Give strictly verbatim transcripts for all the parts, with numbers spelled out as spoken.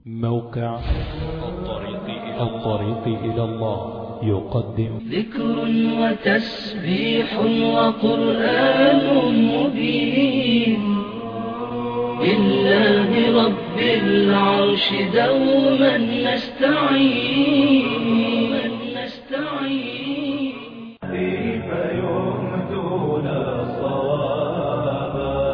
موقع الطريق إلى, الطريق إلى الله يقدم ذكر وتسبيح وقرآن مبين لله رب العرش دوما نستعين نستعين كيف يهدون صوابا.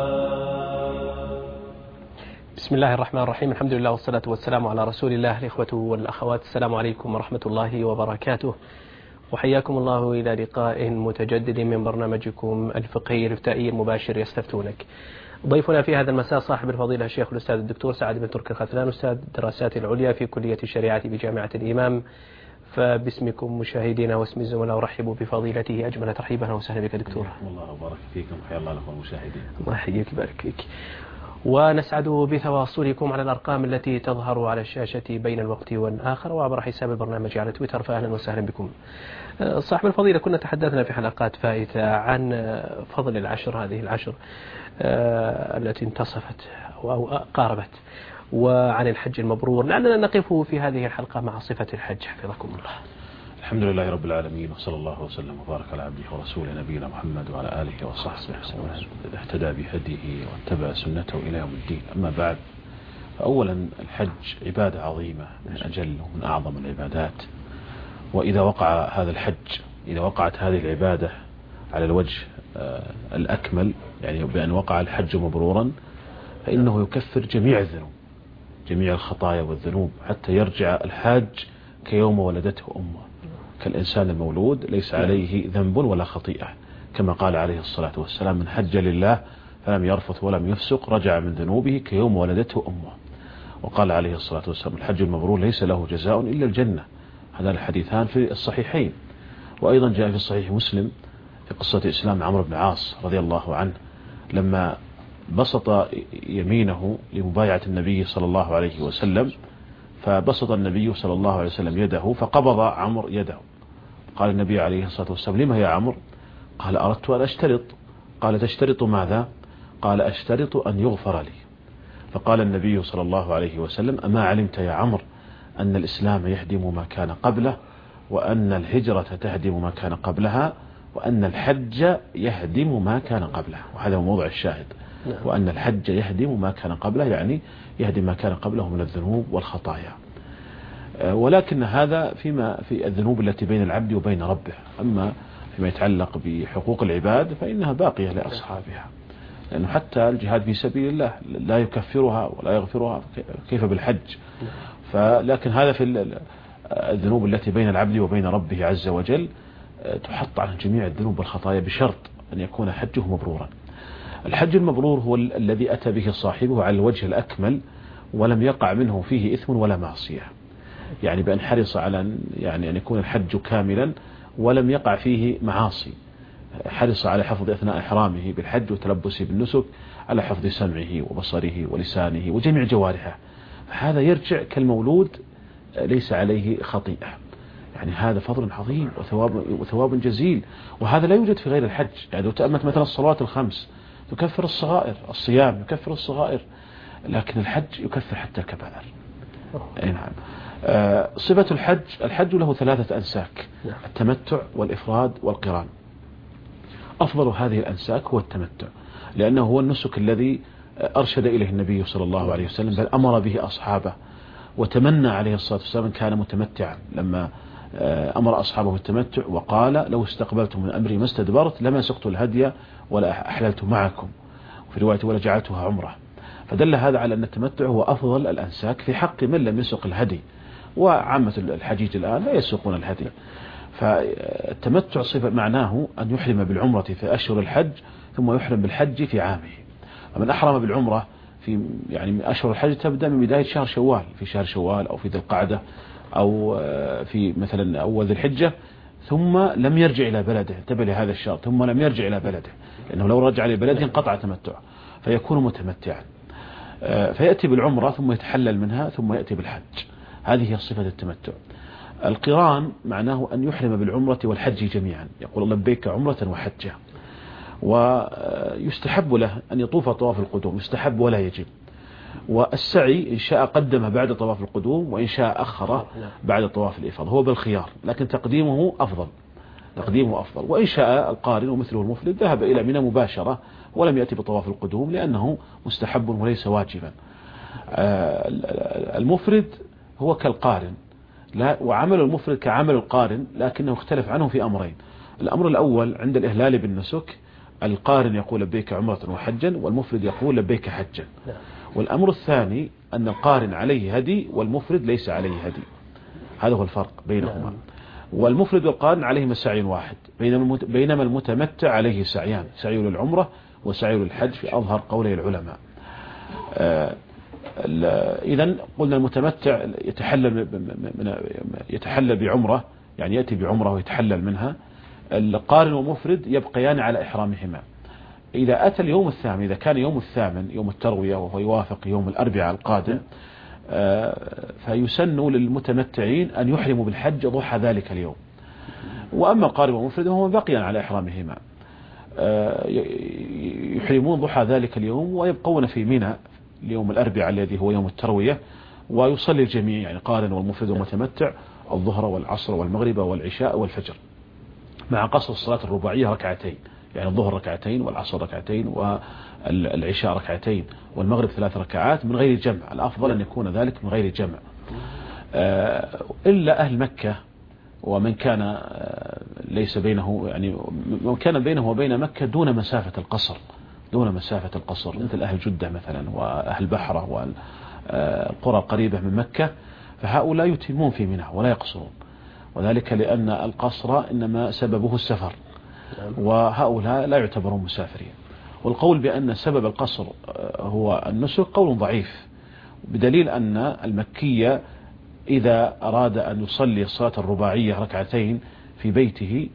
بسم الله الرحمن الرحيم. الحمد لله والصلاة والسلام على رسول الله. الإخوة والأخوات، السلام عليكم ورحمة الله وبركاته، وحياكم الله إلى لقاء متجدد من برنامجكم الفقهي الإفتائي المباشر يستفتونك. ضيفنا في هذا المساء صاحب الفضيلة الشيخ الأستاذ الدكتور سعد بن تركي الختلان، أستاذ الدراسات العليا في كلية الشريعة بجامعة الإمام. فباسمكم مشاهدينا واسم الزملاء أرحب بفضيلته أجمل ترحيبا وسهلا بك دكتور. الله وبارك فيكم، حيا الله لكم المشاهدين. الله يحييك ويبارك فيك، ونسعد بتواصلكم على الأرقام التي تظهر على الشاشة بين الوقت والآخر وعبر حساب البرنامج على تويتر، فأهلا وسهلا بكم. صاحب الفضيلة، كنا تحدثنا في حلقات فائتة عن فضل العشر، هذه العشر التي انتصفت أو قاربت، وعن الحج المبرور. لعلنا نقف في هذه الحلقة مع صفة الحج حفظكم الله. الحمد لله رب العالمين، وصلى الله وسلم وبارك على عبده ورسوله نبينا محمد وعلى آله وصحبه ومن اهتدى بهديه واتبع سنته إلى يوم الدين. أما بعد، فأولا الحج عبادة عظيمة من أجل ومن أعظم العبادات، وإذا وقع هذا الحج إذا وقعت هذه العبادة على الوجه الأكمل، يعني بأن وقع الحج مبرورا، فإنه يكفر جميع الذنوب، جميع الخطايا والذنوب، حتى يرجع الحاج كيوم ولدته أمه، كالإنسان المولود ليس عليه ذنب ولا خطيئة، كما قال عليه الصلاة والسلام: من حج لله فلم يرفث ولم يفسق رجع من ذنوبه كيوم ولدته أمه. وقال عليه الصلاة والسلام: الحج المبرور ليس له جزاء إلا الجنة. هذا الحديثان في الصحيحين. وأيضا جاء في صحيح مسلم في قصة إسلام عمرو بن العاص رضي الله عنه، لما بسط يمينه لمبايعة النبي صلى الله عليه وسلم، فبسط النبي صلى الله عليه وسلم يده فقبض عمرو يده. قال النبي عليه الصلاة والسلام: لما يا عمرو؟ قال: أردت أن أشترط. قال: تشترط ماذا؟ قال: أشترط أن يغفر لي. فقال النبي صلى الله عليه وسلم: أما علمت يا عمرو أن الإسلام يهدم ما كان قبله، وأن الهجرة تهدم ما كان قبلها، وأن الحج يهدم ما كان قبله. وهذا هو موضع الشاهد، وأن الحج يهدم ما كان قبله، يعني يهدم ما كان قبله من الذنوب والخطايا. ولكن هذا فيما في الذنوب التي بين العبد وبين ربه. أما فيما يتعلق بحقوق العباد فإنها باقية لأصحابها، لأنه حتى الجهاد في سبيل الله لا يكفرها ولا يغفرها، كيف بالحج؟ فلكن هذا في الذنوب التي بين العبد وبين ربه عز وجل تحط عن جميع الذنوب والخطايا بشرط أن يكون حجه مبرورا. الحج المبرور هو الذي أتى به صاحبه على الوجه الأكمل، ولم يقع منه فيه إثم ولا معصية، يعني بأن حرص على يعني أن يكون الحج كاملا ولم يقع فيه معاصي، حرص على حفظ أثناء إحرامه بالحج وتلبسه بالنسك على حفظ سمعه وبصره ولسانه وجميع جوارحه، هذا يرجع كالمولود ليس عليه خطيئة. يعني هذا فضل عظيم وثواب وثواب جزيل، وهذا لا يوجد في غير الحج. يعني لو تأملت مثلا الصلوات الخمس تكفر الصغائر، الصيام يكفر الصغائر، لكن الحج يكفر حتى الكبائر. أي نعم. آه صفة الحج، الحج له ثلاثة أنساك: التمتع والإفراد والقران. أفضل هذه الأنساك هو التمتع، لأنه هو النسك الذي أرشد إليه النبي صلى الله عليه وسلم، بل أمر به أصحابه، وتمنى عليه الصلاة والسلام كان متمتعا لما أمر أصحابه بالتمتع، وقال: لو استقبلتم من أمري ما استدبرت لما سقت الهدي ولا أحللت معكم، وفي رواية ولا جعلتها عمره. فدل هذا على أن التمتع هو أفضل الأنساك في حق من لم يسق الهدي، وعامة الحجيج الآن لا يسوقون الهدي. فالتمتع صفة معناه أن يحرم بالعمرة في أشهر الحج ثم يحرم بالحج في عامه. ومن أحرم بالعمرة في يعني من أشهر الحج تبدأ من بداية شهر شوال، في شهر شوال أو في ذي القعدة أو في مثلا أول ذي الحجة، ثم لم يرجع إلى بلده، انتبه لهذا الشرط، ثم لم يرجع إلى بلده، لأنه لو رجع إلى بلده انقطع تمتع، فيكون متمتعا. فيأتي بالعمرة ثم يتحلل منها ثم يأتي بالحج. هذه هي صفة التمتع. القران معناه أن يحرم بالعمرة والحج جميعا، يقول: لبيك عمرة وحجة. ويستحب له أن يطوف طواف القدوم، يستحب ولا يجب. والسعي إن شاء قدمه بعد طواف القدوم وإن شاء أخره بعد طواف الإفاضة، هو بالخيار، لكن تقديمه أفضل تقديمه أفضل. وإن شاء القارن ومثله المفرد ذهب إلى منى مباشرة ولم يأتي بطواف القدوم لأنه مستحب وليس واجبا. المفرد هو كالقارن، لا وعمل المفرد كعمل القارن، لكنه اختلف عنه في أمرين. الأمر الأول عند الإهلال بالنسك القارن يقول لبيك عمرة وحجا والمفرد يقول لبيك حجا. والأمر الثاني أن القارن عليه هدي والمفرد ليس عليه هدي، هذا هو الفرق بينهما. والمفرد والقارن عليهما سعي واحد، بينما المتمتع عليه سعيان، سعي للعمرة وسعي للحج في أظهر قولي العلماء. إذن قلنا المتمتع يتحلل يتحلل بعمرة، يعني يأتي بعمرة ويتحلل منها. القارن والمفرد يبقيان على إحرامهما. إذا أتى اليوم الثامن، إذا كان يوم الثامن يوم التروية وهو يوافق يوم الأربعاء القادم، فيسن للمتمتعين أن يحرموا بالحج ضحى ذلك اليوم. وأما القارن والمفرد هم بقيان على إحرامهما، يحرمون ضحى ذلك اليوم ويبقون في منى اليوم الأربعاء الذي هو يوم التروية، ويصلي الجميع يعني قارن والمفرد والمتمتع الظهر والعصر والمغرب والعشاء والفجر، مع قصر الصلاة الرباعية ركعتين، يعني الظهر ركعتين والعصر ركعتين والعشاء ركعتين والمغرب ثلاث ركعات من غير جمع. الأفضل أن يكون ذلك من غير جمع، إلا أهل مكة ومن كان ليس بينه يعني من كان بينه وبين مكة دون مسافة القصر دون مسافة القصر مثل أهل جدة مثلا وأهل بحرة والقرى القريبة من مكة، فهؤلاء يتمون في منى ولا يقصرون، وذلك لأن القصر إنما سببه السفر، وهؤلاء لا يعتبرون مسافرين. والقول بأن سبب القصر هو النسك قول ضعيف، بدليل أن المكية إذا أراد أن يصلي الصلاة الرباعية ركعتين في بيته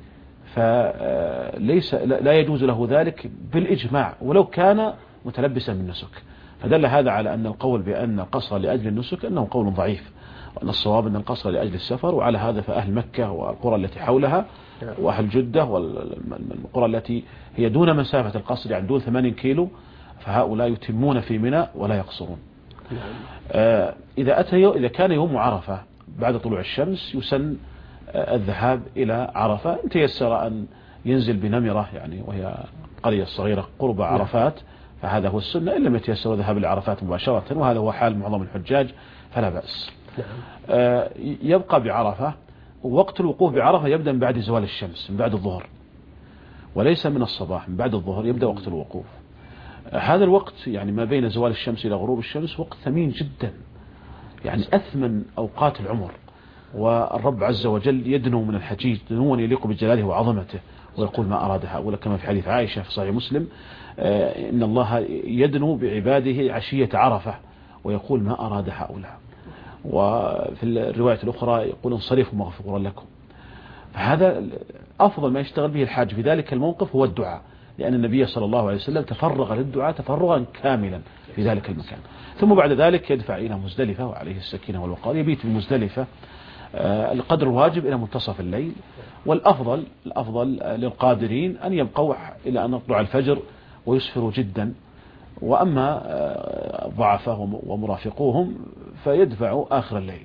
فليس لا يجوز له ذلك بالإجماع ولو كان متلبسا بالنسك، فدل هذا على أن القول بأن القصر لأجل النسك أنه قول ضعيف، وأن الصواب أن القصر لأجل السفر. وعلى هذا فأهل مكة والقرى التي حولها وأهل جدة والقرى التي هي دون مسافة القصر يعني دون ثمانين كيلو، فهؤلاء يتمون في منى ولا يقصرون. آه إذا أتى إذا كان يوم عرفة بعد طلوع الشمس يسن آه الذهاب إلى عرفة، إن تيسر أن ينزل بنمرة يعني وهي قرية صغيرة قرب عرفات فهذا هو السنة، إن لم يتيسر الذهاب إلى عرفات مباشرة وهذا هو حال معظم الحجاج فلا بأس. آه يبقى بعرفة، ووقت الوقوف بعرفة يبدأ من بعد زوال الشمس، من بعد الظهر وليس من الصباح، من بعد الظهر يبدأ وقت الوقوف. هذا الوقت يعني ما بين زوال الشمس إلى غروب الشمس وقت ثمين جدا، يعني أثمن أوقات العمر، والرب عز وجل يدنو من الحجيج دنوا يليق بجلاله وعظمته ويقول ما أراد هؤلاء، كما في حديث عائشة في صحيح مسلم إن الله يدنو بعباده عشية عرفة ويقول ما أراد هؤلاء. وفي الرواية الأخرى يقول انصرفوا مغفورا لكم. فهذا أفضل ما يشتغل به الحاج في ذلك الموقف هو الدعاء، لأن النبي صلى الله عليه وسلم تفرغ للدعاء تفرغا كاملا في ذلك المكان. ثم بعد ذلك يدفع إلى مزدلفة وعليه السكينة والوقار، يبيت في مزدلفة القدر الواجب إلى منتصف الليل. والأفضل الأفضل للقادرين أن يبقوا إلى أن يطلع الفجر ويسفروا جدا، وأما ضعفهم ومرافقوهم فيدفعوا آخر الليل.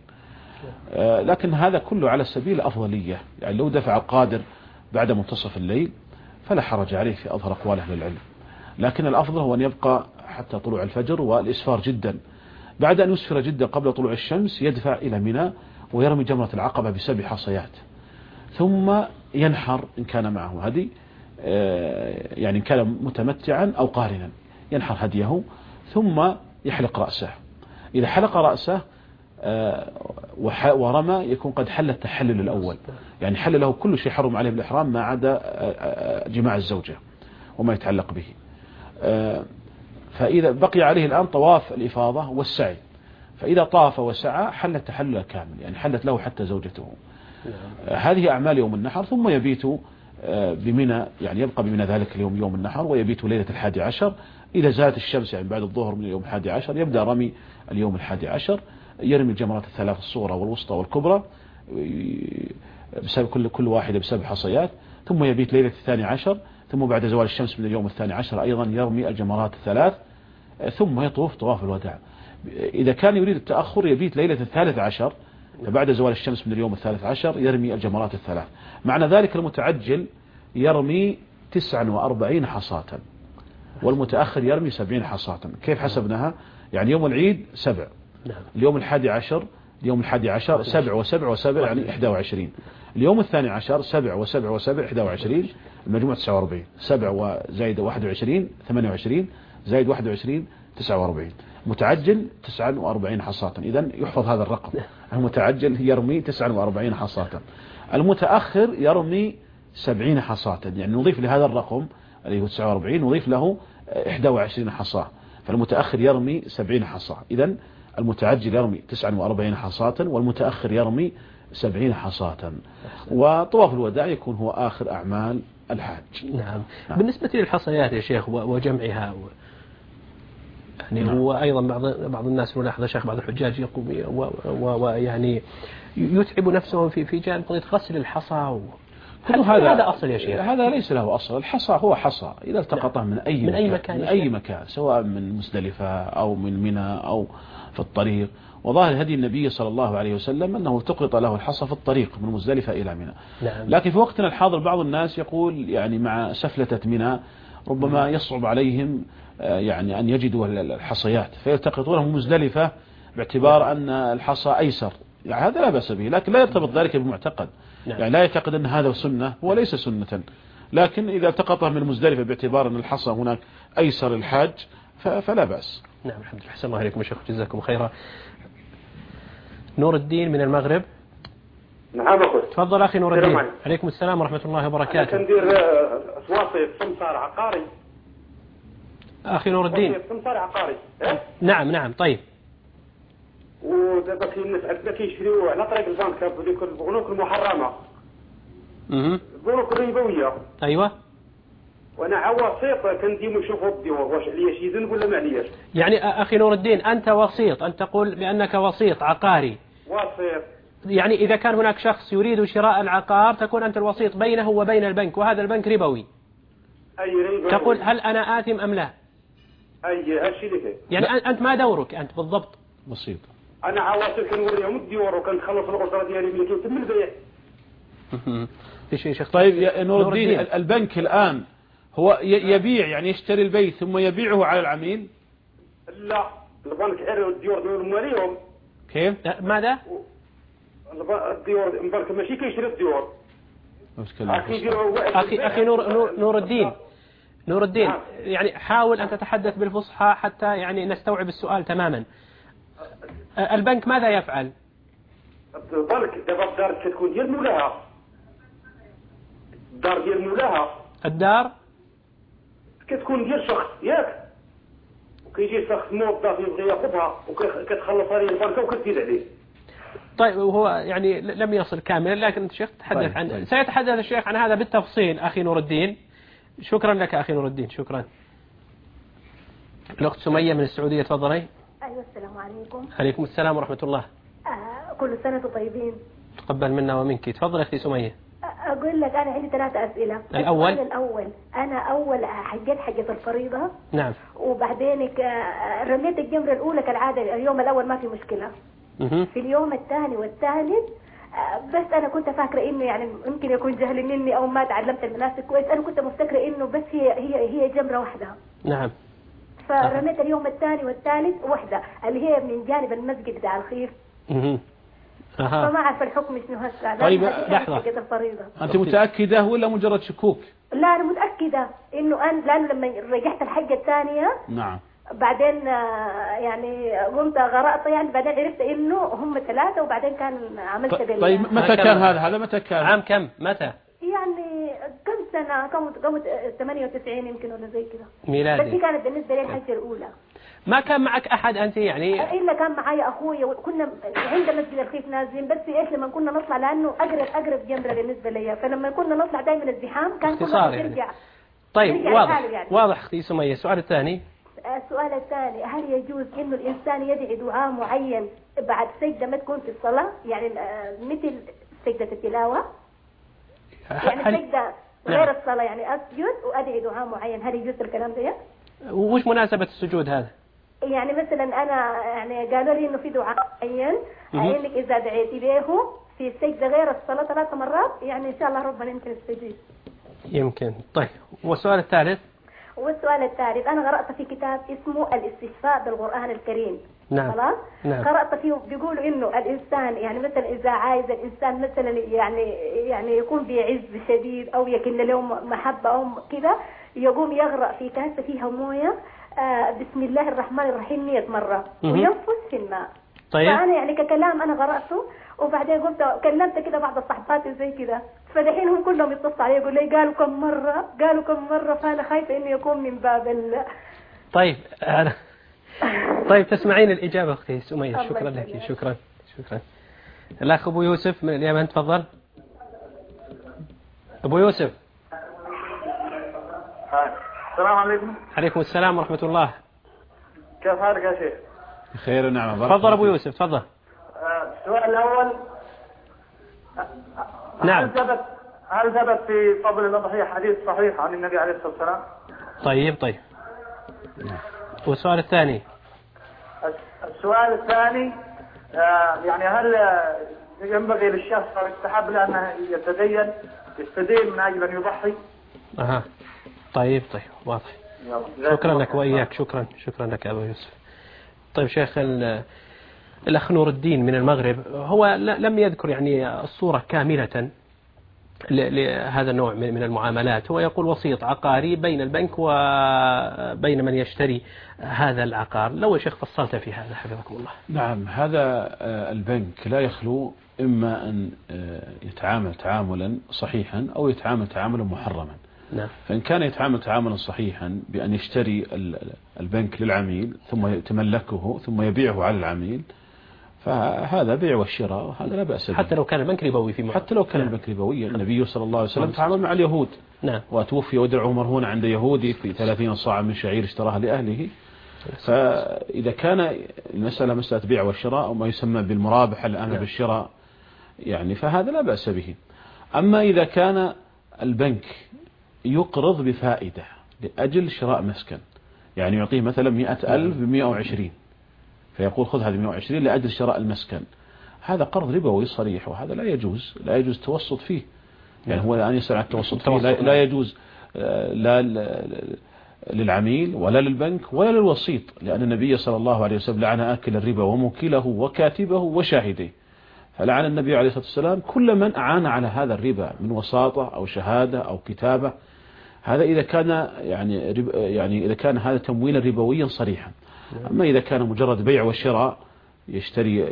لكن هذا كله على سبيل الأفضلية، يعني لو دفع القادر بعد منتصف الليل فلا حرج عليه في أظهر أقوال أهل العلم، لكن الأفضل هو أن يبقى حتى طلوع الفجر والإسفار جدا. بعد أن يسفر جدا قبل طلوع الشمس يدفع إلى منى ويرمي جمرة العقبة بسبع حصيات، ثم ينحر إن كان معه هدي، يعني إن كان متمتعا أو قارنا ينحر هديه ثم يحلق رأسه. إذا حلق رأسه ورمى يكون قد حل التحلل الأول، يعني حل له كل شيء حرم عليه بالإحرام ما عدا جماع الزوجة وما يتعلق به. فإذا بقي عليه الآن طواف الإفاضة والسعي، فإذا طاف وسعى حل التحلل كامل، يعني حلت له حتى زوجته. هذه أعمال يوم النحر، ثم يبيت بمنى، يعني يبقى بمنى ذلك اليوم يوم النحر، ويبيت ليلة الحادي عشر. إذا زالت الشمس يعني بعد الظهر من اليوم الحادي عشر يبدأ رمي اليوم الحادي عشر، يرمي الجمرات الثلاث الصغرى والوسطى والكبرى بسبب كل كل واحدة بسبب حصيات، ثم يبيت ليلة الثاني عشر، ثم بعد زوال الشمس من اليوم الثاني عشر أيضا يرمي الجمرات الثلاث، ثم يطوف طواف الوداع. إذا كان يريد التأخر يبيت ليلة الثالث عشر، فبعد زوال الشمس من اليوم الثالث عشر يرمي الجمرات الثلاث. معنى ذلك المتعجل يرمي تسعا وأربعين حصاة، والمتأخر يرمي سبعين حصاة. كيف حسبناها؟ يعني يوم العيد سبع، اليوم الحادي عشر اليوم الحادي عشر سبع وسبع وسبع يعني إحدى وعشرين، اليوم الثاني عشر سبع وسبع وسبع إحدى وعشرين، المجموع تسعة وأربعين، سبع وزايد واحد وعشرين ثمانية وعشرين، زايد واحد وعشرين تسعة وأربعين. متعجل تسعا وأربعين حصاة. إذن يحفظ هذا الرقم، المتعجل يرمي تسعا وأربعين حصاة، المتأخر يرمي سبعين حصاة. يعني نضيف لهذا الرقم اللي هو تسعة وأربعين نضيف له إحدى وعشرين حصاة، فالمتأخر يرمي سبعين حصاة. إذن المتعجل يرمي تسعا وأربعين حصاة والمتأخر يرمي سبعين حصاة. وطواف الوداع يكون هو آخر أعمال الحاج. نعم. نعم. بالنسبة للحصيات يا شيخ وجمعها، يعني نعم. هو أيضا بعض بعض الناس نلاحظ شيخ بعض الحجاج يقوم ويعني يتعب نفسهم في في جانب قضية غسل الحصى. هذا هذا أصل يا شيخ؟ هذا ليس له أصل. الحصى هو حصى إذا التقطه من أي من مكان، أي مكان, من أي مكان سواء من مزدلفة أو من منى أو في الطريق. وظاهر هدي النبي صلى الله عليه وسلم أنه التقط له الحصى في الطريق من مزدلفة إلى منى. نعم. لكن في وقتنا الحاضر بعض الناس يقول يعني مع سفلة منى ربما يصعب عليهم يعني أن يجدوا الحصيات فيلتقطونه مزدلفة باعتبار أن الحصى أيسر. يعني هذا لا بأس به، لكن لا يرتبط ذلك بمعتقد. نعم. يعني لا يعتقد أن هذا سنة، هو ليس سنة، لكن إذا التقطه من مزدلفة باعتبار أن الحصى هناك أيسر الحاج فلا بأس. نعم. الحمد لله. حسن الله عليكم يا شيخ، جزاكم خيرا. نور الدين من المغرب. نعم أخوي. تفضل أخي نور الدين. عليكم السلام ورحمة الله وبركاته. أنا كندير سواصي سمسار عقاري. أخي نور الدين. سمسار عقاري. نعم نعم. طيب. ودابا كاين الناس عندنا كيشريو على طريق البنك هذيك البنوك المحرمة. اها. البنوك الربوية. أيوة. وأنا عواسيط كنديمو نشوفوا الديور واش عليا شي ذنب ولا ما علياش. يعني أخي نور الدين أنت وسيط، أنت تقول بأنك وسيط عقاري. وسيط. يعني إذا كان هناك شخص يريد شراء العقار تكون أنت الوسيط بينه وبين البنك، وهذا البنك ربوي. أي ربوي. تقول هل أنا آثم أم لا؟ أي هالشيء اللي فيه. يعني لا. أنت ما دورك أنت بالضبط؟ بسيط. أنا عواسيط كنوريهم الديور وكنخلص الغرفة ديالي ملي كيتم البيع. في شيء شيخ. طيب يا نور الدين، البنك الآن هو يبيع يعني يشتري البيت ثم يبيعه على العميل؟ لا، البنك عرض الديور ديالهم ماليهم. كيف؟ ماذا؟ الديور البنك ماشي كيشري الديور. أخي أخي نور نور, نور الدين نور الدين آه. يعني حاول أن تتحدث بالفصحى حتى يعني نستوعب السؤال تماما. البنك ماذا يفعل؟ البنك دابا الدار كتكون ديال مولاها. الدار ديال مولاها. الدار كتكون ديال شخص ياك، وكيجي شخص موظف يبغي ياخذها وكتخلصها ليه البنكه وكتزيد عليه. طيب وهو يعني لم يصل كاملا، لكن الشيخ تحدث طيب عن طيب. سيتحدث الشيخ عن هذا بالتفصيل أخي نور الدين. شكرا لك أخي نور الدين، شكرا. الأخت سمية من السعودية تفضلي. أيوة السلام عليكم. عليكم السلام ورحمة الله. آه كل سنة طيبين. تقبل منا ومنك. تفضل أختي سمية. أقول لك أنا عندي ثلاثة أسئلة. الأول الأول أنا أول حجيت حجة الفريضة. نعم. وبعدين رميت الجمرة الأولى كالعادة، اليوم الأول ما في مشكلة. مه. في اليوم الثاني والثالث بس أنا كنت فاكرة إنه يعني يمكن يكون جهل مني أو ما تعلمت المناسك كويس، أنا كنت مفتكرة إنه بس هي هي هي جمرة واحدة. نعم. فرميت اليوم الثاني والثالث واحدة اللي هي من جانب المسجد بتاع الخيف. اها. فما أعرف الحكم شنو هسه. طيب لحظة، أنت متأكدة ولا مجرد شكوك؟ لا أنا متأكدة إنه أنا لأنه لما رجعت الحجة الثانية نعم بعدين يعني قمت غرقت يعني بعدين عرفت إنه هم ثلاثة وبعدين كان عملت طيب, طيب متى كان هذا هذا متى كان؟ عام كم متى؟ يعني كم سنة كم كم ثمانية وتسعين يمكن ولا زي كذا ميلادي. بس هي كانت بالنسبة لي الحجة الأولى. ما كان معك أحد أنت يعني؟ إلا كان معايا أخويا وكنا عند مسجد الخيف نازلين، بس إيش لما كنا نطلع لأنه أقرب أقرب جمرة بالنسبة لي، فلما كنا نطلع دائما الزحام كان كل واحد يرجع. يعني. طيب يرجع واضح يعني. واضح أختي سمية. السؤال الثاني. السؤال الثاني، هل يجوز إنه الإنسان يدعي دعاء معين بعد سجدة ما تكون في الصلاة، يعني مثل سجدة التلاوة؟ يعني هل... سجدة غير نعم. الصلاة يعني أسجد وأدعي دعاء معين، هل يجوز الكلام ده؟ وش مناسبة السجود هذا؟ يعني مثلا انا يعني قالوا لي انه في دعاء معين انك اذا دعيتي به في السجده غير الصلاه ثلاث مرات يعني ان شاء الله ربنا يمكن يستجيب. يمكن. طيب والسؤال الثالث؟ والسؤال الثالث انا قرات في كتاب اسمه الاستشفاء بالقران الكريم. نعم. خلاص. نعم. قرات فيه بيقولوا انه الانسان يعني مثلا اذا عايز الانسان مثلا يعني يعني يكون بعز شديد او يكن له محبه او كذا يقوم يغرق في كاسه فيها مويه آه بسم الله الرحمن الرحيم مئة مرة وينفس في الماء. طيب. فأنا يعني ككلام أنا قرأته وبعدين قلت كلمت كده بعض الصحبات زي كده فدحين هم كلهم يتصلوا علي يقول لي قالوا كم مرة قالوا كم مرة فأنا خايفة إنه يكون من باب ال. طيب أنا طيب تسمعين الإجابة أختي سمية. شكرا لك. شكرا شكرا. الأخ أبو يوسف من اليمن تفضل. أبو يوسف. السلام عليكم. عليكم السلام ورحمة الله. كيف حالك يا شيخ؟ بخير ونعم. تفضل أبو يوسف تفضل. السؤال الأول نعم. هل ثبت هل ثبت في فضل الأضحية حديث صحيح عن النبي عليه الصلاة والسلام؟ طيب طيب. والسؤال الثاني؟ السؤال الثاني يعني هل ينبغي للشخص أو يستحب له أنه يتدين يستدين من أجل أن يضحي؟ أها. طيب طيب واضح. شكرا لك وإياك. شكرا شكرا لك أبو يوسف. طيب شيخ الأخ نور الدين من المغرب هو لم يذكر يعني الصورة كاملة لهذا النوع من المعاملات. هو يقول وسيط عقاري بين البنك وبين من يشتري هذا العقار. لو يا شيخ فصلت في هذا حفظكم الله. نعم. هذا البنك لا يخلو إما أن يتعامل تعاملا صحيحا أو يتعامل تعاملا محرما. نعم. فإن كان يتعامل تعاملا صحيحا بأن يشتري البنك للعميل ثم يتملكه ثم يبيعه على العميل فهذا بيع والشراء وهذا لا بأس به. حتى لو كان البنك ربوي في حتى لو كان نعم. البنك ربوي. النبي صلى الله عليه وسلم تعامل مع اليهود. نعم. وتوفي ودرعه مرهون عند يهودي في ثلاثين صاع من شعير اشتراها لأهله. فإذا كان المسألة مسألة بيع والشراء أو ما يسمى بالمرابحة الآن نعم. بالشراء يعني فهذا لا بأس به. أما إذا كان البنك يقرض بفائدة لأجل شراء مسكن يعني يعطيه مثلا مئة ألف بمئة وعشرين فيقول خذ هذه مئة وعشرين لأجل شراء المسكن هذا قرض ربوي صريح وهذا لا يجوز لا يجوز التوسط فيه. يعني هو الآن يسأل عن التوسط فيه لا, لا يجوز لا للعميل ولا للبنك ولا للوسيط لأن النبي صلى الله عليه وسلم لعن آكل الربا وموكله وكاتبه وشاهديه. فلعن النبي عليه الصلاة والسلام كل من أعان على هذا الربا من وساطة أو شهادة أو كتابة. هذا إذا كان يعني يعني إذا كان هذا تمويلا ربويا صريحا. أما إذا كان مجرد بيع وشراء يشتري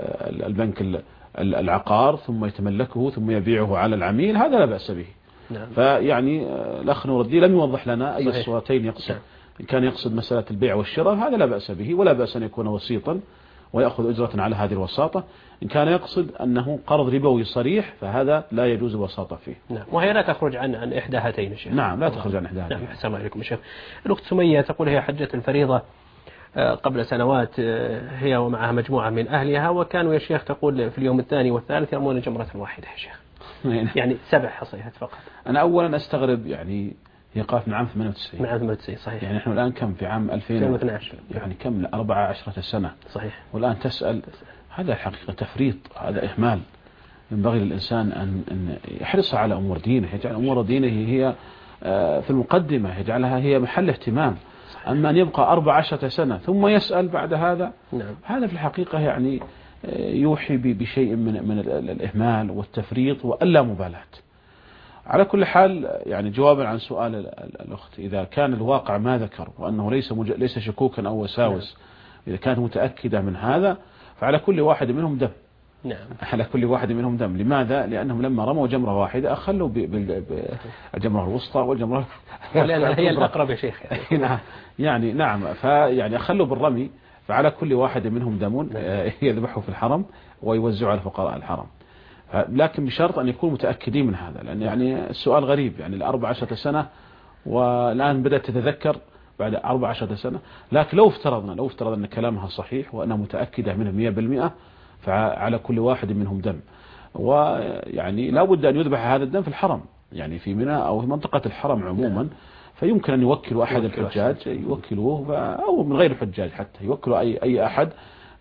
البنك العقار ثم يتملكه ثم يبيعه على العميل هذا لا بأس به. نعم. فيعني الأخ نور الدين لم يوضح لنا أي الصورتين يقصد. نعم. إن كان يقصد مسألة البيع والشراء هذا لا بأس به ولا بأس أن يكون وسيطا ويأخذ أجرة على هذه الوساطة. إن كان يقصد أنه قرض ربوي صريح فهذا لا يجوز الوساطة فيه. نعم. وهي لا تخرج عن عن إحدى هاتين الشيخ. نعم لا تخرج عن إحدى هاتين. نعم. السلام عليكم الشيخ. الأخت سمية تقول هي حجة الفريضة قبل سنوات هي ومعها مجموعة من أهلها وكانوا يا شيخ تقول في اليوم الثاني والثالث يرمون جمرة واحدة يا شيخ. يعني سبع حصيات فقط. أنا أولا أستغرب يعني هي قالت من عام ثمانية وتسعين. من عام ثمانية وتسعين صحيح. يعني نحن الآن كم في عام ألفين واثني عشر يعني كم أربعة عشرة سنة. صحيح. والآن تسأل هذا حقيقة تفريط هذا إهمال. ينبغي للإنسان أن أن يحرص على أمور دينه يجعل أمور دينه هي في المقدمة يجعلها هي محل اهتمام. أما أن يبقى أربع عشرة سنة ثم يسأل بعد هذا نعم. هذا في الحقيقة يعني يوحي بشيء من من الإهمال والتفريط واللا مبالاة. على كل حال يعني جوابا عن سؤال الأخت إذا كان الواقع ما ذكر وأنه ليس ليس شكوكا أو وساوس إذا كانت متأكدة من هذا فعلى كل واحد منهم دم. نعم. على كل واحد منهم دم. لماذا؟ لأنهم لما رموا جمرة واحدة أخلوا بالجمرة الوسطى والجمرة لأن هي الأقرب يا شيخ يعني. يعني نعم فيعني أخلوا بالرمي فعلى كل واحد منهم دم يذبحوا في الحرم ويوزعوا على فقراء الحرم. لكن بشرط أن يكونوا متأكدين من هذا لأن يعني السؤال غريب يعني الأربع عشرة سنة والآن بدأت تتذكر بعد أربع عشرة سنة. لكن لو افترضنا لو افترضنا أن كلامها صحيح وأنها متأكدة منه مئة بالمئة فعلى كل واحد منهم دم. ويعني لا بد أن يذبح هذا الدم في الحرم يعني في منى أو في منطقة الحرم عموما. فيمكن أن يوكلوا أحد الحجاج يوكلوه، أو من غير الحجاج حتى يوكلوا أي أي أحد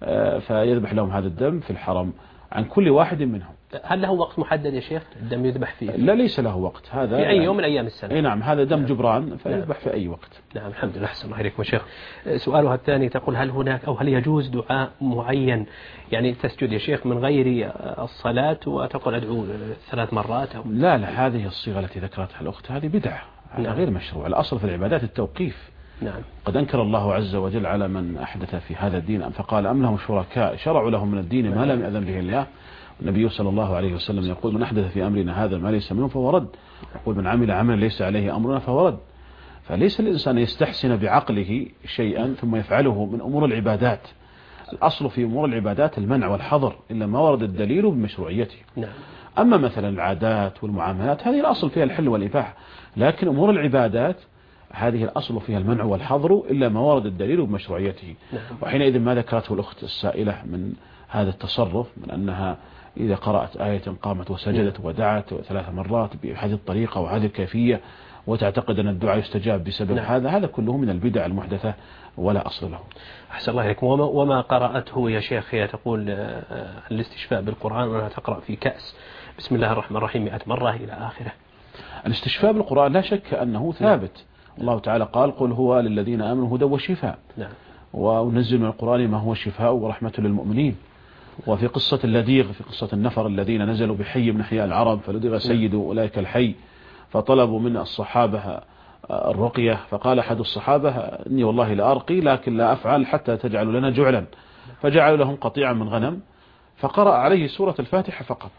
فيذبح لهم هذا الدم في الحرم عن كل واحد منهم. هل له وقت محدد يا شيخ الدم يذبح فيه؟ لا ليس له وقت، هذا في أي يوم من أيام السنة. أي نعم، هذا دم جبران فيذبح في أي وقت. نعم الحمد لله. أحسن الله إليكم يا شيخ. سؤالها الثاني تقول هل هناك أو هل يجوز دعاء معين، يعني تسجد يا شيخ من غير الصلاة وتقول أدعو ثلاث مرات أو؟ لا لا، هذه الصيغة التي ذكرتها الأخت هذه بدعة، هذا غير مشروع. الأصل في العبادات التوقيف. نعم. قد أنكر الله عز وجل على من أحدث في هذا الدين فقال أم لهم شركاء شرعوا لهم من الدين ما لم يأذن به الله. النبي صلى الله عليه وسلم يقول من أحدث في أمرنا هذا ما ليس منه فهو رد، يقول من عمل عملا ليس عليه أمرنا فهو رد. فليس الإنسان يستحسن بعقله شيئا ثم يفعله من أمور العبادات. الأصل في أمور العبادات المنع والحظر إلا ما ورد الدليل بمشروعيته. نعم. أما مثلا العادات والمعاملات هذه الأصل فيها الحل والإباحة، لكن أمور العبادات هذه الأصل فيها المنع والحظر إلا ما ورد الدليل بمشروعيته. نعم. وحينئذ ما ذكرته الأخت السائلة من هذا التصرف من أنها إذا قرأت آية قامت وسجدت ودعت ثلاث مرات بهذه الطريقة وهذه الكيفية وتعتقد أن الدعاء يستجاب بسبب نعم. هذا هذا كله من البدع المحدثة ولا أصل له. أحسن الله إليكم. وما, وما قرأته يا شيخ هي تقول الاستشفاء بالقرآن وأنها تقرأ في كأس بسم الله الرحمن الرحيم مئة مرة إلى آخره. الاستشفاء بالقرآن لا شك أنه ثابت. نعم. الله تعالى قال قل هو للذين آمنوا هدى وشفاء. نعم. وننزل من القرآن ما هو شفاء ورحمة للمؤمنين. وفي قصة اللديغ في قصة النفر الذين نزلوا بحي من أحياء العرب فلدغ سيد أولئك الحي فطلبوا من الصحابة الرقية فقال أحد الصحابة إني والله لا أرقي لكن لا أفعل حتى تجعلوا لنا جعلا، فجعلوا لهم قطيعا من غنم فقرأ عليه سورة الفاتحة فقط.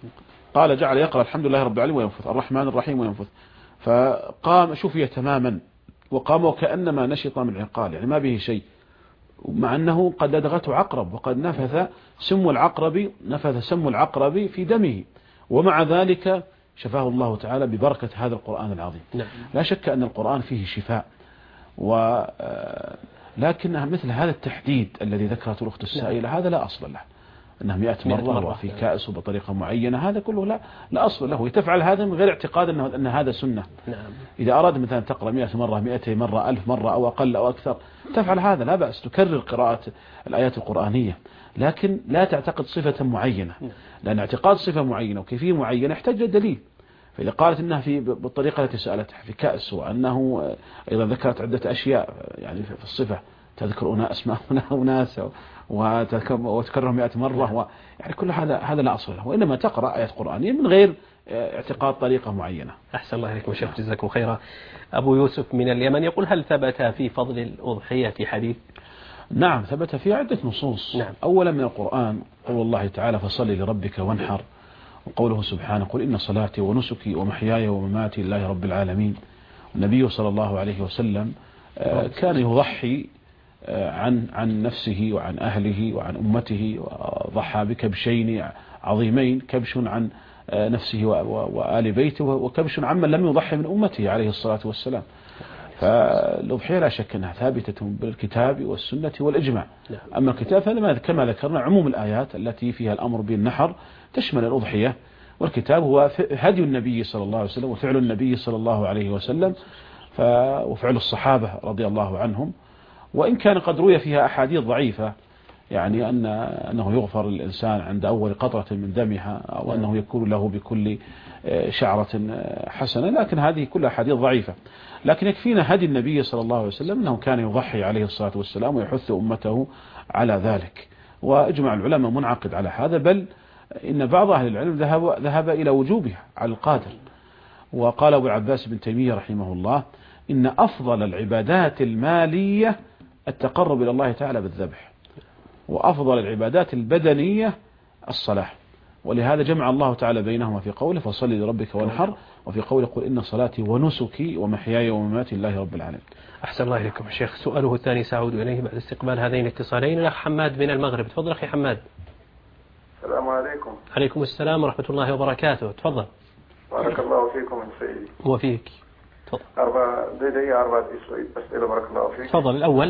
قال جعل يقرأ الحمد لله رب العالمين وينفث الرحمن الرحيم وينفث، فقام شفي تماما وقام وكأنما نشط من عقال، يعني ما به شيء، مع أنه قد لدغته عقرب وقد نفث سم العقرب نفث سم العقرب في دمه، ومع ذلك شفاه الله تعالى ببركة هذا القرآن العظيم. نعم. لا شك أن القرآن فيه شفاء، ولكن مثل هذا التحديد الذي ذكرته الأخت السائلة نعم. هذا لا أصل له، أنه مئة مرة, مرة وفي كأس وبطريقة معينة، هذا كله لا لا أصل له. تفعل هذا من غير اعتقاد أنه أن هذا سنة. نعم. إذا أراد مثلا تقرأ مئة مرة مئتي مرة ألف مرة أو أقل أو أكثر تفعل هذا لا بأس، تكرر قراءة الآيات القرآنية، لكن لا تعتقد صفة معينة، لأن اعتقاد صفة معينة وكيفية معينة يحتاج دليل. فإذا قالت أنها في بالطريقة التي سألتها في كأس، وأنه أيضا ذكرت عدة أشياء يعني في الصفة تذكر أسماء أناس وتكرر مئة مرة و... يعني كل هذا هذا لا أصل له، وإنما تقرأ آيات قرآنية من غير اعتقاد طريقة معينة. أحسن الله إليكم شيخ جزاكم خيرا. أبو يوسف من اليمن يقول هل ثبت في فضل الأضحية حديث؟ نعم ثبت في عدة نصوص. نعم. أولا من القرآن قول الله تعالى فصل لربك وانحر، وقوله سبحانه قل إن صلاتي ونسكي ومحياي ومماتي لله رب العالمين. النبي صلى الله عليه وسلم كان يضحي عن عن نفسه وعن أهله وعن أمته، وضحى بكبشين عظيمين، كبش عن نفسه وآل بيته وكبش عمن لم يضحي من أمته عليه الصلاة والسلام. فالأضحية لا شك أنها ثابتة بالكتاب والسنة والإجماع. أما الكتاب فلما كما ذكرنا عموم الآيات التي فيها الأمر بالنحر تشمل الأضحية، والكتاب هو هدي النبي صلى الله عليه وسلم وفعل النبي صلى الله عليه وسلم وفعل الصحابة رضي الله عنهم، وإن كان قد روي فيها أحاديث ضعيفة يعني أن أنه يغفر للإنسان عند أول قطرة من دمها، أو أنه يكون له بكل شعرة حسنة، لكن هذه كلها أحاديث ضعيفة. لكن يكفينا هدي النبي صلى الله عليه وسلم أنه كان يضحي عليه الصلاة والسلام ويحث أمته على ذلك، وإجمع العلماء منعقد على هذا، بل إن بعض أهل العلم ذهب, ذهب إلى وجوبها على القادر. وقال أبو العباس بن تيمية رحمه الله إن أفضل العبادات المالية التقرب إلى الله تعالى بالذبح، وأفضل العبادات البدنية الصلاة، ولهذا جمع الله تعالى بينهما في قوله فصل لربك وانحر، وفي قوله قل إن صلاتي ونسكي ومحياي ومماتي لله رب العالمين. أحسن الله إليكم يا شيخ. سؤاله الثاني سأعود إليه بعد استقبال هذين الاتصالين. الأخ حماد من المغرب، تفضل أخي حماد. السلام عليكم. عليكم السلام ورحمة الله وبركاته، تفضل. بارك الله فيكم من سيدي. وفيك. تفضل. أربع لدي أربعة أسئلة بارك الله فيك. تفضل. الأول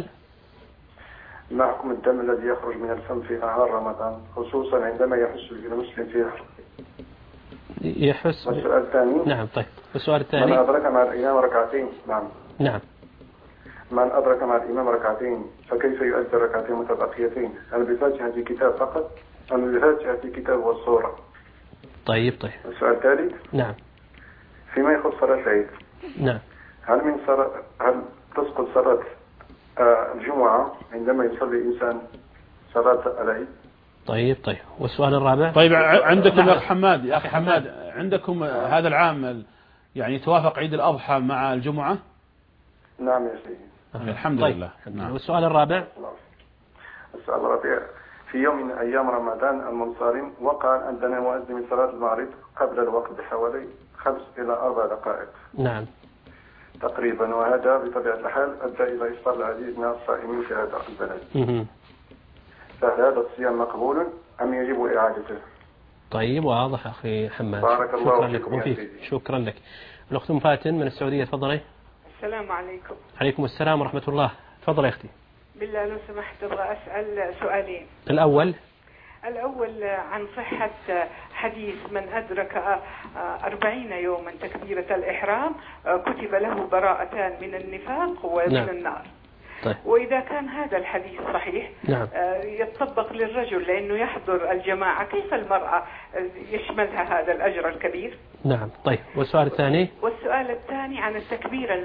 ما حكم الدم الذي يخرج من الفم في نهار رمضان خصوصا عندما يحس المسلم فيه؟ يحس. والسؤال الثاني. نعم طيب والسؤال من الثاني. أدرك مع الإمام ركعتين. نعم. نعم. من أدرك مع الإمام ركعتين فكيف يؤدي الركعتين متبقيتين؟ هل بفاتحة الكتاب فقط أم بفاتحة الكتاب والسورة؟ طيب طيب. السؤال الثالث. نعم. فيما يخص صلاة العيد. نعم. هل من صلاة هل تسقط صلاة آه الجمعة عندما يصلي الإنسان صلاة العيد؟ طيب طيب. والسؤال الرابع. طيب عندكم يا أخي حماد يا أخي حماد عندكم هذا العام يعني توافق عيد الأضحى مع الجمعة؟ نعم يا سيدي. الحمد طيب. لله. نعم. والسؤال الرابع. السؤال الرابع. في يوم من أيام رمضان المنصرم وقع عندنا مؤذن من صلاة المغرب قبل الوقت بحوالي خمس إلى أربع دقائق. نعم. تقريبا، وهذا بطبيعة الحال أدى إلى إفطار العديد من الصائمين في هذا البلد. فهل هذا الصيام مقبول أم يجب إعادته؟ طيب واضح أخي حماد. بارك الله شكرا فيكم لك يا وفيك. شكرا لك. الأخت أم فاتن من السعودية تفضلي. السلام عليكم. عليكم السلام ورحمة الله. تفضل يا أختي. بالله لو سمحت أبغى أسأل سؤالين. الأول. الأول عن صحة حديث من أدرك أربعين يوما تكبيرة الإحرام كتب له براءتان من النفاق ومن نعم. النار. طيب. وإذا كان هذا الحديث صحيح نعم. يتطبق للرجل لأنه يحضر الجماعة، كيف المرأة يشملها هذا الأجر الكبير؟ نعم. طيب. والسؤال الثاني. والسؤال الثاني عن التكبير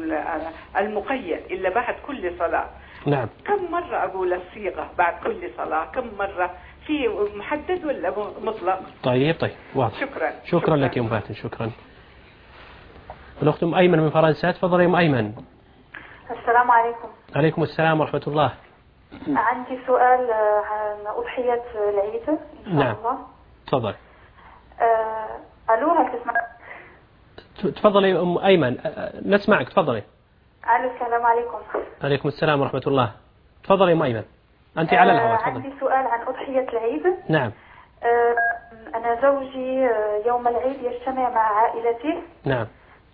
المقيد إلا بعد كل صلاة. نعم. كم مرة أقول الصيغة بعد كل صلاة؟ كم مرة؟ في محدد ولا مطلق؟ طيب طيب واضح. شكرا. شكرا, شكرا لك يا أم فاتن. شكرا. الأخت أم أيمن من فرنسا تفضلي يا أم أيمن. السلام عليكم. عليكم السلام ورحمة الله. عندي سؤال عن أضحية العيد إن شاء نعم. الله. تفضل. أه... ألو هل تسمع؟ تفضلي يا أم أيمن نسمعك. تفضلي. ألو السلام عليكم. عليكم السلام ورحمة الله. تفضلي يا أم أيمن أنت على الهواء. تفضلي. عندي سؤال عن أضحية العيد. نعم. أه... أنا زوجي يوم العيد يجتمع مع عائلته. نعم.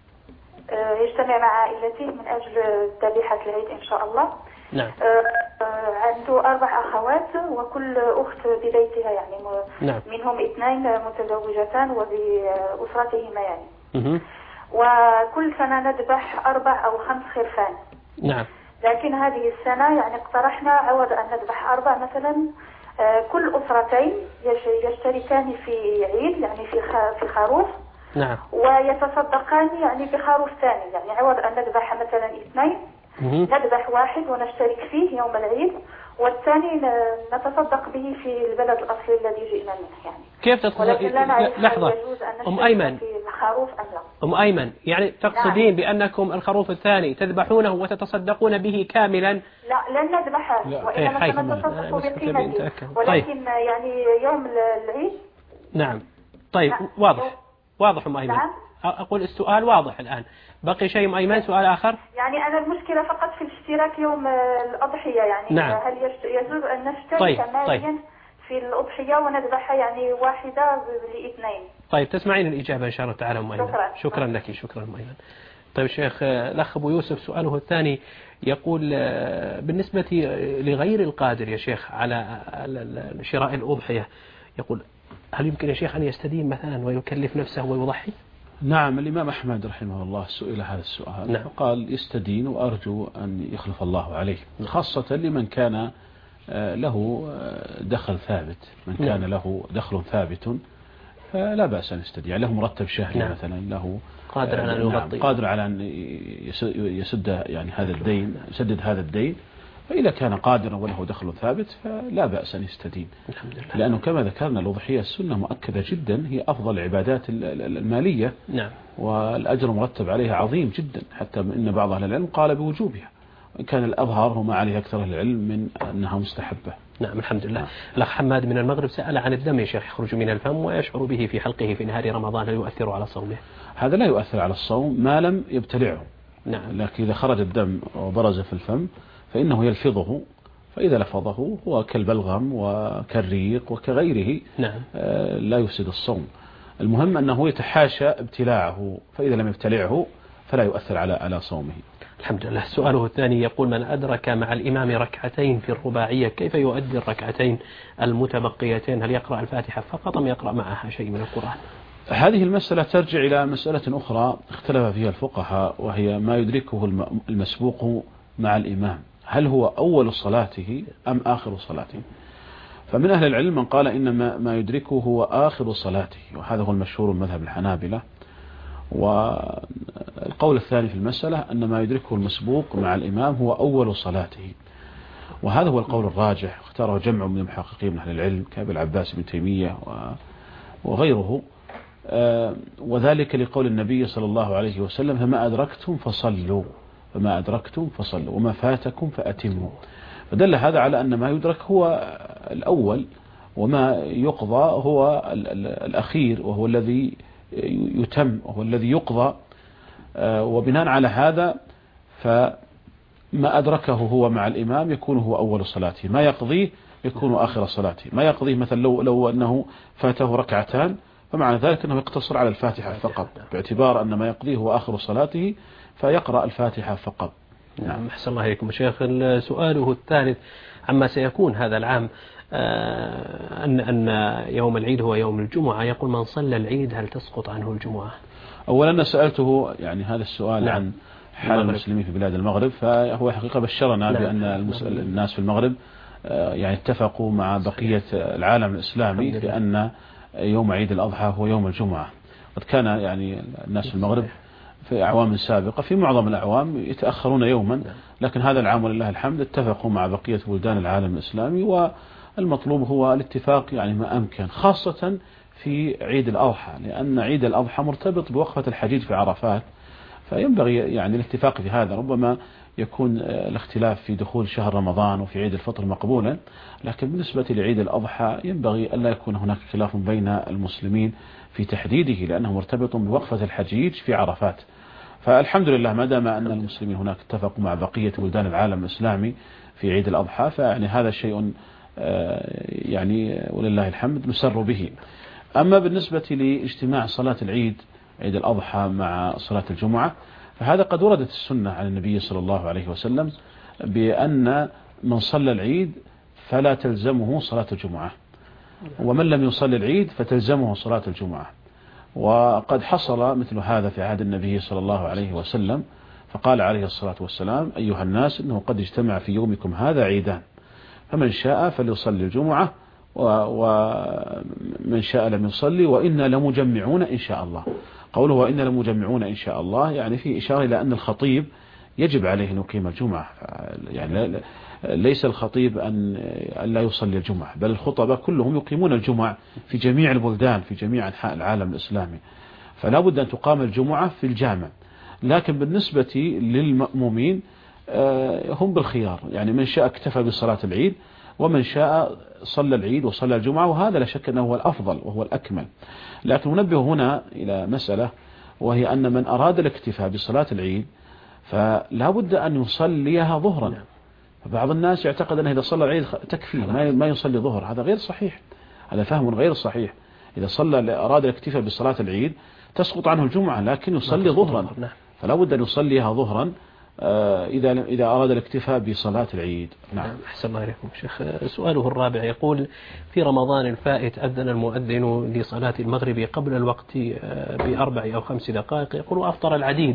يجتمع مع عائلته من أجل ذبيحة العيد إن شاء الله. نعم. عنده أربع أخوات وكل أخت ببيتها يعني. نعم. منهم اثنين متزوجتان وبأسرتهما يعني. مه. وكل سنة نذبح أربع أو خمس خرفان. نعم. لكن هذه السنة يعني اقترحنا عوض أن نذبح أربع مثلا كل أسرتين يشتركان في عيد يعني في في خروف. نعم. ويتصدقان يعني بخروف ثاني، يعني عوض أن نذبح مثلا اثنين نذبح واحد ونشترك فيه يوم العيد والثاني نتصدق به في البلد الأصلي الذي جئنا منه يعني. كيف تتصدق؟ لحظة أم أيمن. في الخروف أم لا؟ أم أيمن يعني تقصدين نعم. بأنكم الخروف الثاني تذبحونه وتتصدقون به كاملا؟ لا لن نذبحه وإنما سنتصدق بقيمته ولكن طيب. يعني يوم العيد. نعم. طيب نعم. واضح. واضح أم أيمن. نعم. أقول السؤال واضح الآن. بقي شيء أم أيمن سؤال آخر؟ يعني أنا المشكلة فقط في الاشتراك يوم الأضحية يعني. نعم. هل يجوز أن نشترك طيب. ماليا طيب. في الأضحية ونذبحها يعني واحدة لاثنين؟ طيب تسمعين الإجابة إن شاء الله تعالى أم أيمن. شكرا. شكرا لك. شكرا أم أيمن. طيب الشيخ الأخ أبو يوسف سؤاله الثاني يقول بالنسبة لغير القادر يا شيخ على شراء الأضحية يقول هل يمكن يا شيخ أن يستدين مثلا ويكلف نفسه ويضحي؟ نعم. الإمام أحمد رحمه الله سئل هذا السؤال. نعم. قال يستدين وأرجو أن يخلف الله عليه، خاصة لمن كان له دخل ثابت. من كان نعم. له دخل ثابت فلا بأس أن يستدين، يعني له مرتب شهري نعم. مثلا له قادر على أن يغطي نعم. قادر على أن يسد يعني هذا الدين يسدد هذا الدين، فإذا كان قادرا وله دخل ثابت فلا بأس أن يستدين. الحمد لله. لأنه كما ذكرنا الأضحية السنة مؤكدة جدا، هي أفضل العبادات المالية. نعم. والأجر مرتب عليها عظيم جدا، حتى إن بعض أهل العلم قال بوجوبها، وإن كان الأظهر هو ما عليه أكثر العلم من أنها مستحبة. نعم الحمد لله. الأخ حماد من المغرب سأل عن الدم يا شيخ يخرج من الفم ويشعر به في حلقه في نهار رمضان، هل يؤثر على صومه؟ هذا لا يؤثر على الصوم ما لم يبتلعه. نعم. لكن إذا خرج الدم وبرز في الفم فإنه يلفظه، فإذا لفظه هو كالبلغم وكالريق وكغيره. نعم. آه لا يفسد الصوم. المهم أنه يتحاشى ابتلاعه، فإذا لم يبتلعه فلا يؤثر على على صومه. الحمد لله. سؤاله الثاني يقول من أدرك مع الإمام ركعتين في الرباعية كيف يؤدي الركعتين المتبقيتين؟ هل يقرأ الفاتحة فقط أم يقرأ معها شيء من القرآن؟ هذه المسألة ترجع إلى مسألة أخرى اختلف فيها الفقهاء، وهي ما يدركه المسبوق مع الإمام، هل هو أول صلاته أم آخر صلاته؟ فمن أهل العلم من قال إن ما يدركه هو آخر صلاته، وهذا هو المشهور من مذهب الحنابلة. والقول الثاني في المسألة أن ما يدركه المسبوق مع الإمام هو أول صلاته، وهذا هو القول الراجح، اختاره جمع من المحققين من أهل العلم كأبي العباس بن تيمية وغيره، وذلك لقول النبي صلى الله عليه وسلم: فما أدركتم فصلوا فما أدركتم فصلوا وما فاتكم فأتموا. فدل هذا على أن ما يدرك هو الأول، وما يقضى هو الأخير، وهو الذي يتم وهو الذي يقضى. وبناء على هذا فما أدركه هو مع الإمام يكون هو أول صلاته، ما يقضيه يكون آخر صلاته. ما يقضيه مثلا لو, لو أنه فاته ركعتان فمعنى ذلك أنه يقتصر على الفاتحة فقط، باعتبار أن ما يقضيه هو آخر صلاته فيقرأ الفاتحة فقط. نعم، أحسن الله إليكم شيخ. سؤاله الثالث عما سيكون هذا العام، أن أن يوم العيد هو يوم الجمعة، يقول: من صلى العيد هل تسقط عنه الجمعة؟ أولا سألته يعني هذا السؤال نعم. عن حال المغرب. المسلمين في بلاد المغرب، فهو حقيقة بشرنا نعم. بأن الناس في المغرب يعني اتفقوا مع بقية العالم الإسلامي بأن يوم عيد الأضحى هو يوم الجمعة. قد كان يعني الناس في المغرب في أعوام سابقة في معظم الأعوام يتأخرون يوما، لكن هذا العام ولله الحمد اتفقوا مع بقية بلدان العالم الإسلامي، والمطلوب هو الاتفاق يعني ما أمكن، خاصة في عيد الأضحى، لأن عيد الأضحى مرتبط بوقفة الحجيج في عرفات، فينبغي يعني الاتفاق في هذا. ربما يكون الاختلاف في دخول شهر رمضان وفي عيد الفطر مقبولا، لكن بالنسبة لعيد الأضحى ينبغي ألا يكون هناك خلاف بين المسلمين في تحديده، لأنه مرتبط بوقفة الحجيج في عرفات. فالحمد لله ما دام أن المسلمين هناك اتفقوا مع بقية بلدان العالم الإسلامي في عيد الأضحى، فيعني هذا شيء يعني ولله الحمد نسر به. أما بالنسبة لاجتماع صلاة العيد عيد الأضحى مع صلاة الجمعة، فهذا قد وردت السنة عن النبي صلى الله عليه وسلم بأن من صلى العيد فلا تلزمه صلاة الجمعة، ومن لم يصلي العيد فتلزمه صلاة الجمعة. وقد حصل مثل هذا في عهد النبي صلى الله عليه وسلم، فقال عليه الصلاة والسلام: أيها الناس، إنه قد اجتمع في يومكم هذا عيدان، فمن شاء فليصلي الجمعة ومن شاء لم يصلي، وإنا لمجمعون إن شاء الله. قوله وإنا لمجمعون إن شاء الله يعني في إشارة إلى أن الخطيب يجب عليه أن يقيم الجمعة، يعني ليس الخطيب أن لا يصلي الجمعة، بل الخطباء كلهم يقيمون الجمعة في جميع البلدان في جميع أنحاء العالم الإسلامي، فلا بد أن تقام الجمعة في الجامع. لكن بالنسبة للمأمومين هم بالخيار، يعني من شاء اكتفى بصلاة العيد، ومن شاء صلى العيد وصلى الجمعة، وهذا لا شك أنه هو الأفضل وهو الأكمل. لكن ننبه هنا إلى مسألة، وهي أن من أراد الاكتفاء بصلاة العيد فلا بد أن يصليها ظهرا. فبعض الناس يعتقد أنه إذا صلى العيد تكفيه ما يصلي ظهر، هذا غير صحيح، هذا فهم غير صحيح. إذا صلى أراد الاكتفاء بصلاة العيد تسقط عنه الجمعة، لكن يصلي ظهرا، فلا بد أن يصليها ظهرا إذا إذا أراد الاكتفاء بصلاة العيد. نعم. أحسن الله إليكم شيخ. سؤاله الرابع يقول: في رمضان الفائت أذن المؤذن لصلاة المغرب قبل الوقت بأربع أو خمس دقائق، يقول: وأفطر العديد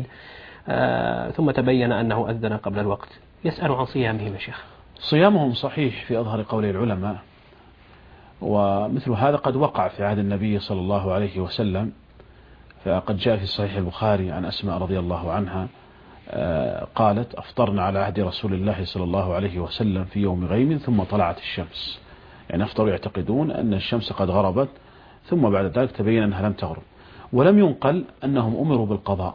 ثم تبين أنه أذن قبل الوقت، يسأل عن صيامهم يا شيخ. صيامهم صحيح في أظهر قول العلماء، ومثل هذا قد وقع في عهد النبي صلى الله عليه وسلم، فقد جاء في صحيح البخاري عن أسماء رضي الله عنها قالت: أفطرنا على عهد رسول الله صلى الله عليه وسلم في يوم غيم ثم طلعت الشمس، يعني أفطروا يعتقدون أن الشمس قد غربت، ثم بعد ذلك تبين أنها لم تغرب، ولم ينقل أنهم أمروا بالقضاء.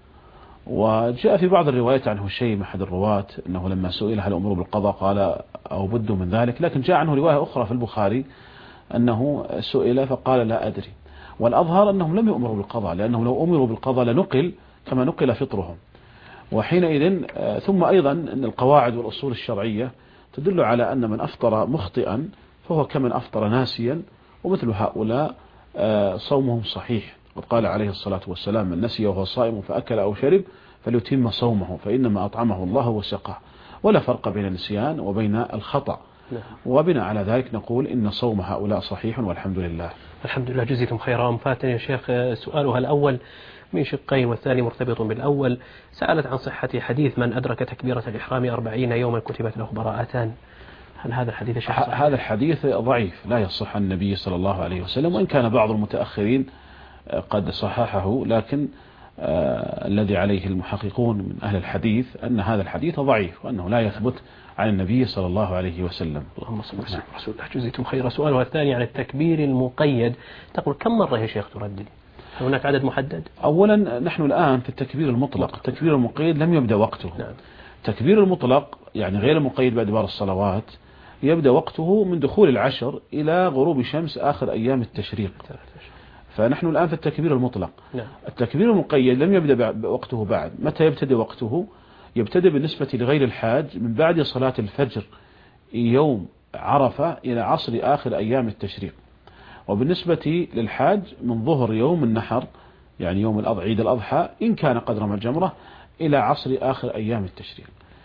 وجاء في بعض الروايات عنه شيء أحد الرواة أنه لما سئل هل أمروا بالقضاء قال أو بد من ذلك، لكن جاء عنه رواية أخرى في البخاري أنه سئل فقال لا أدري. والأظهر أنهم لم يؤمروا بالقضاء، لأنهم لو أمروا بالقضاء لنقل كما نقل فطرهم. وحينئذ ثم أيضا أن القواعد والأصول الشرعية تدل على أن من أفطر مخطئا فهو كمن أفطر ناسيا، ومثل هؤلاء صومهم صحيح. قد قال عليه الصلاة والسلام: من نسي وهو صائم فأكل أو شرب فليتم صومه فإنما أطعمه الله وسقاه. ولا فرق بين النسيان وبين الخطأ، وبناء على ذلك نقول إن صوم هؤلاء صحيح والحمد لله. الحمد لله، جزيكم خيرا. فاتني يا شيخ سؤالها الأول من شقين والثاني مرتبط بالأول. سألت عن صحة حديث من أدرك تكبيرة الإحرام أربعين يوما كتبت له براءتان. هل هذا الحديث يا شيخ صحيح؟ هذا الحديث ضعيف لا يصح عن النبي صلى الله عليه وسلم، وإن كان بعض المتأخرين قد صححه، لكن آه الذي عليه المحققون من أهل الحديث أن هذا الحديث ضعيف وأنه لا يثبت عن النبي صلى الله عليه وسلم. اللهم صل وسلم على رسول الله. جزيتم خيرا. سؤالها الثاني عن التكبير المقيد، تقول كم مرة يا شيخ تردد؟ هناك عدد محدد؟ أولا نحن الآن في التكبير المطلق، التكبير المقيد لم يبدأ وقته. نعم. التكبير المطلق يعني غير المقيد بأدبار الصلوات يبدأ وقته من دخول العشر إلى غروب شمس آخر أيام التشريق، فنحن الآن في التكبير المطلق. نعم. التكبير المقيد لم يبدأ وقته بعد. متى يبتدئ وقته؟ يبتدئ بالنسبة لغير الحاج من بعد صلاة الفجر يوم عرفة إلى عصر آخر أيام التشريق، وبالنسبة للحاج من ظهر يوم النحر يعني يوم عيد الأضحى إن كان قد رمى الجمرة إلى عصر آخر أيام التشريق.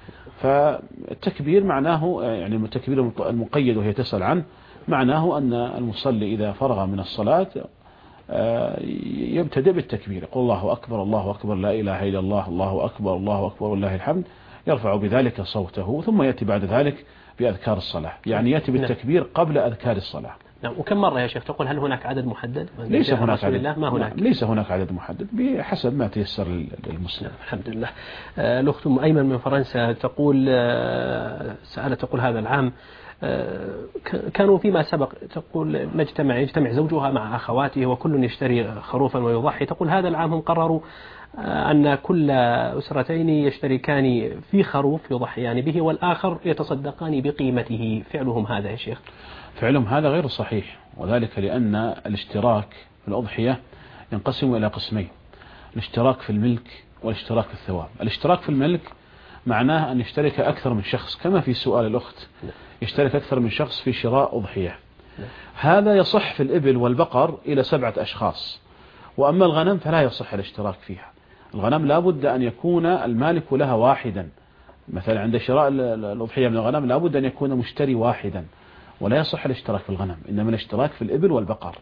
فالتكبير معناه يعني التكبير المقيد وهي تسأل عنه معناه أن المصلي إذا فرغ من الصلاة يبتدئ بالتكبير، يقول الله أكبر الله أكبر لا إله إلا الله الله أكبر الله أكبر والله الحمد، يرفع بذلك صوته، ثم يأتي بعد ذلك بأذكار الصلاة، يعني يأتي بالتكبير قبل أذكار الصلاة. نعم. وكم مرة يا شيخ تقول؟ هل هناك عدد محدد؟ ليس هناك عدد. الله ما هناك. ليس هناك عدد محدد بحسب ما تيسر للمسلم. الحمد لله. الأخت أم أيمن من فرنسا تقول سألت تقول هذا العام كانوا فيما سبق تقول نجتمع يجتمع زوجها مع أخواته وكل يشتري خروفا ويضحي، تقول هذا العام هم قرروا أن كل أسرتين يشتركان في خروف يضحيان به والآخر يتصدقان بقيمته، فعلهم هذا يا شيخ؟ فعلهم هذا غير صحيح، وذلك لأن الاشتراك في الأضحية ينقسم إلى قسمين: الاشتراك في الملك والاشتراك في الثواب. الاشتراك في الملك معناه أن يشترك أكثر من شخص، كما في سؤال الأخت يشترك أكثر من شخص في شراء أضحية. هذا يصح في الإبل والبقر إلى سبعة أشخاص، وأما الغنم فلا يصح الاشتراك فيها. الغنم لا بد أن يكون المالك لها واحدا، مثلا عند شراء الأضحية من الغنم لا بد أن يكون مشتري واحدا، ولا يصح الاشتراك في الغنم، إنما الاشتراك في الإبل والبقر.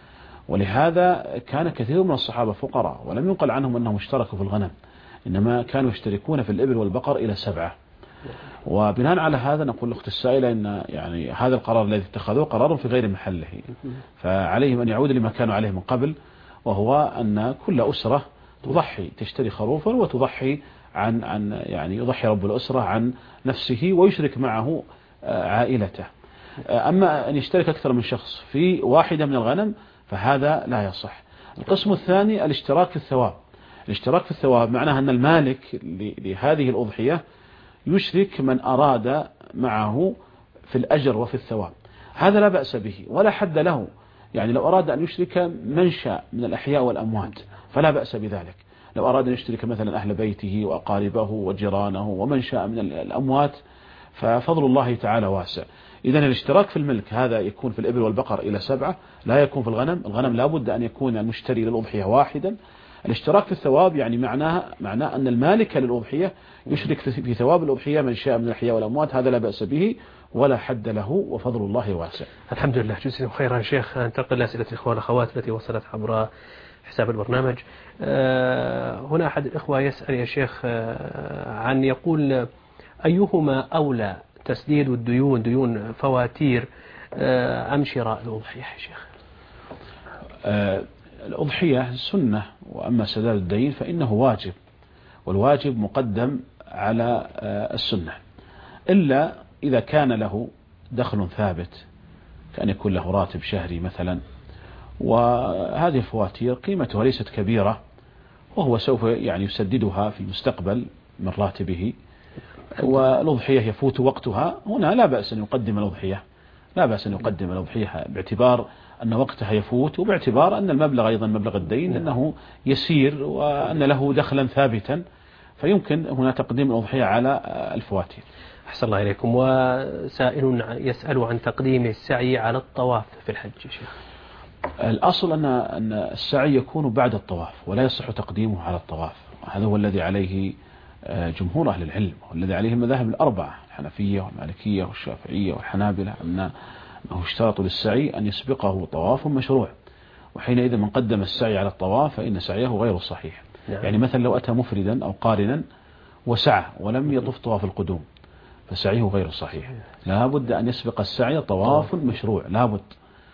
ولهذا كان كثير من الصحابة فقراء ولم ينقل عنهم أنهم اشتركوا في الغنم، إنما كانوا يشتركون في الإبل والبقر إلى سبعة. وبناء على هذا نقول لأخت السائلة أن يعني هذا القرار الذي اتخذوه قرار في غير محله، فعليهم أن يعود لما كانوا عليه من قبل، وهو أن كل أسرة تضحي تشتري خروفا وتضحي عن عن يعني يضحي رب الأسرة عن نفسه ويشرك معه عائلته. أما أن يشترك أكثر من شخص في واحدة من الغنم فهذا لا يصح. القسم الثاني الاشتراك في الثواب. الاشتراك في الثواب معناه أن المالك لهذه الأضحية يشرك من أراد معه في الأجر وفي الثواب، هذا لا بأس به ولا حد له. يعني لو أراد أن يشرك من شاء من الأحياء والأموات فلا بأس بذلك، لو أراد أن يشترك مثلا أهل بيته وأقاربه وجيرانه ومن شاء من الأموات ففضل الله تعالى واسع. إذن الاشتراك في الملك هذا يكون في الإبل والبقر إلى سبعة، لا يكون في الغنم. الغنم لا بد أن يكون المشتري للأضحية واحدا. الاشتراك في الثواب يعني معناه معناه أن المالك للأضحية يشرك في ثواب الأضحية من شاء من الأحياء والأموات، هذا لا بأس به ولا حد له وفضل الله واسع. الحمد لله. جزاكم خيرا شيخ. انتقل لأسئلة الإخوة والأخوات التي وصلت عبر حساب البرنامج. هنا أحد الإخوة يسأل يا شيخ عن يقول أيهما أولى تسديد الديون ديون فواتير أم شراء الأضحية يا شيخ؟ الأضحية سنة، وأما سداد الدين فإنه واجب، والواجب مقدم على السنة، إلا إذا كان له دخل ثابت كأن يكون له راتب شهري مثلا، وهذه الفواتير قيمتها ليست كبيرة وهو سوف يعني يسددها في المستقبل من راتبه، والأضحية يفوت وقتها، هنا لا بأس أن يقدم الأضحية، لا بأس أن يقدم الأضحية باعتبار أن وقتها يفوت، وباعتبار أن المبلغ أيضا مبلغ الدين أنه يسير وأن له دخلا ثابتا، فيمكن هنا تقديم الأضحية على الفواتير. أحسن الله إليكم. وسائل يسأل عن تقديم السعي على الطواف في الحج يا شيخ. الأصل أن أن السعي يكون بعد الطواف ولا يصح تقديمه على الطواف، هذا هو الذي عليه جمهور أهل العلم والذي عليه المذاهب الأربعة، الحنفية والمالكية والشافعية والحنابلة أنه اشترطوا للسعي أن يسبقه طواف مشروع، وحينئذ من قدم السعي على الطواف فإن سعيه غير صحيح. نعم. يعني مثلا لو أتى مفردا أو قارنا وسعى ولم يطف طواف القدوم فسعيه غير صحيح، لا بد أن يسبق السعي طواف مشروع، لا بد.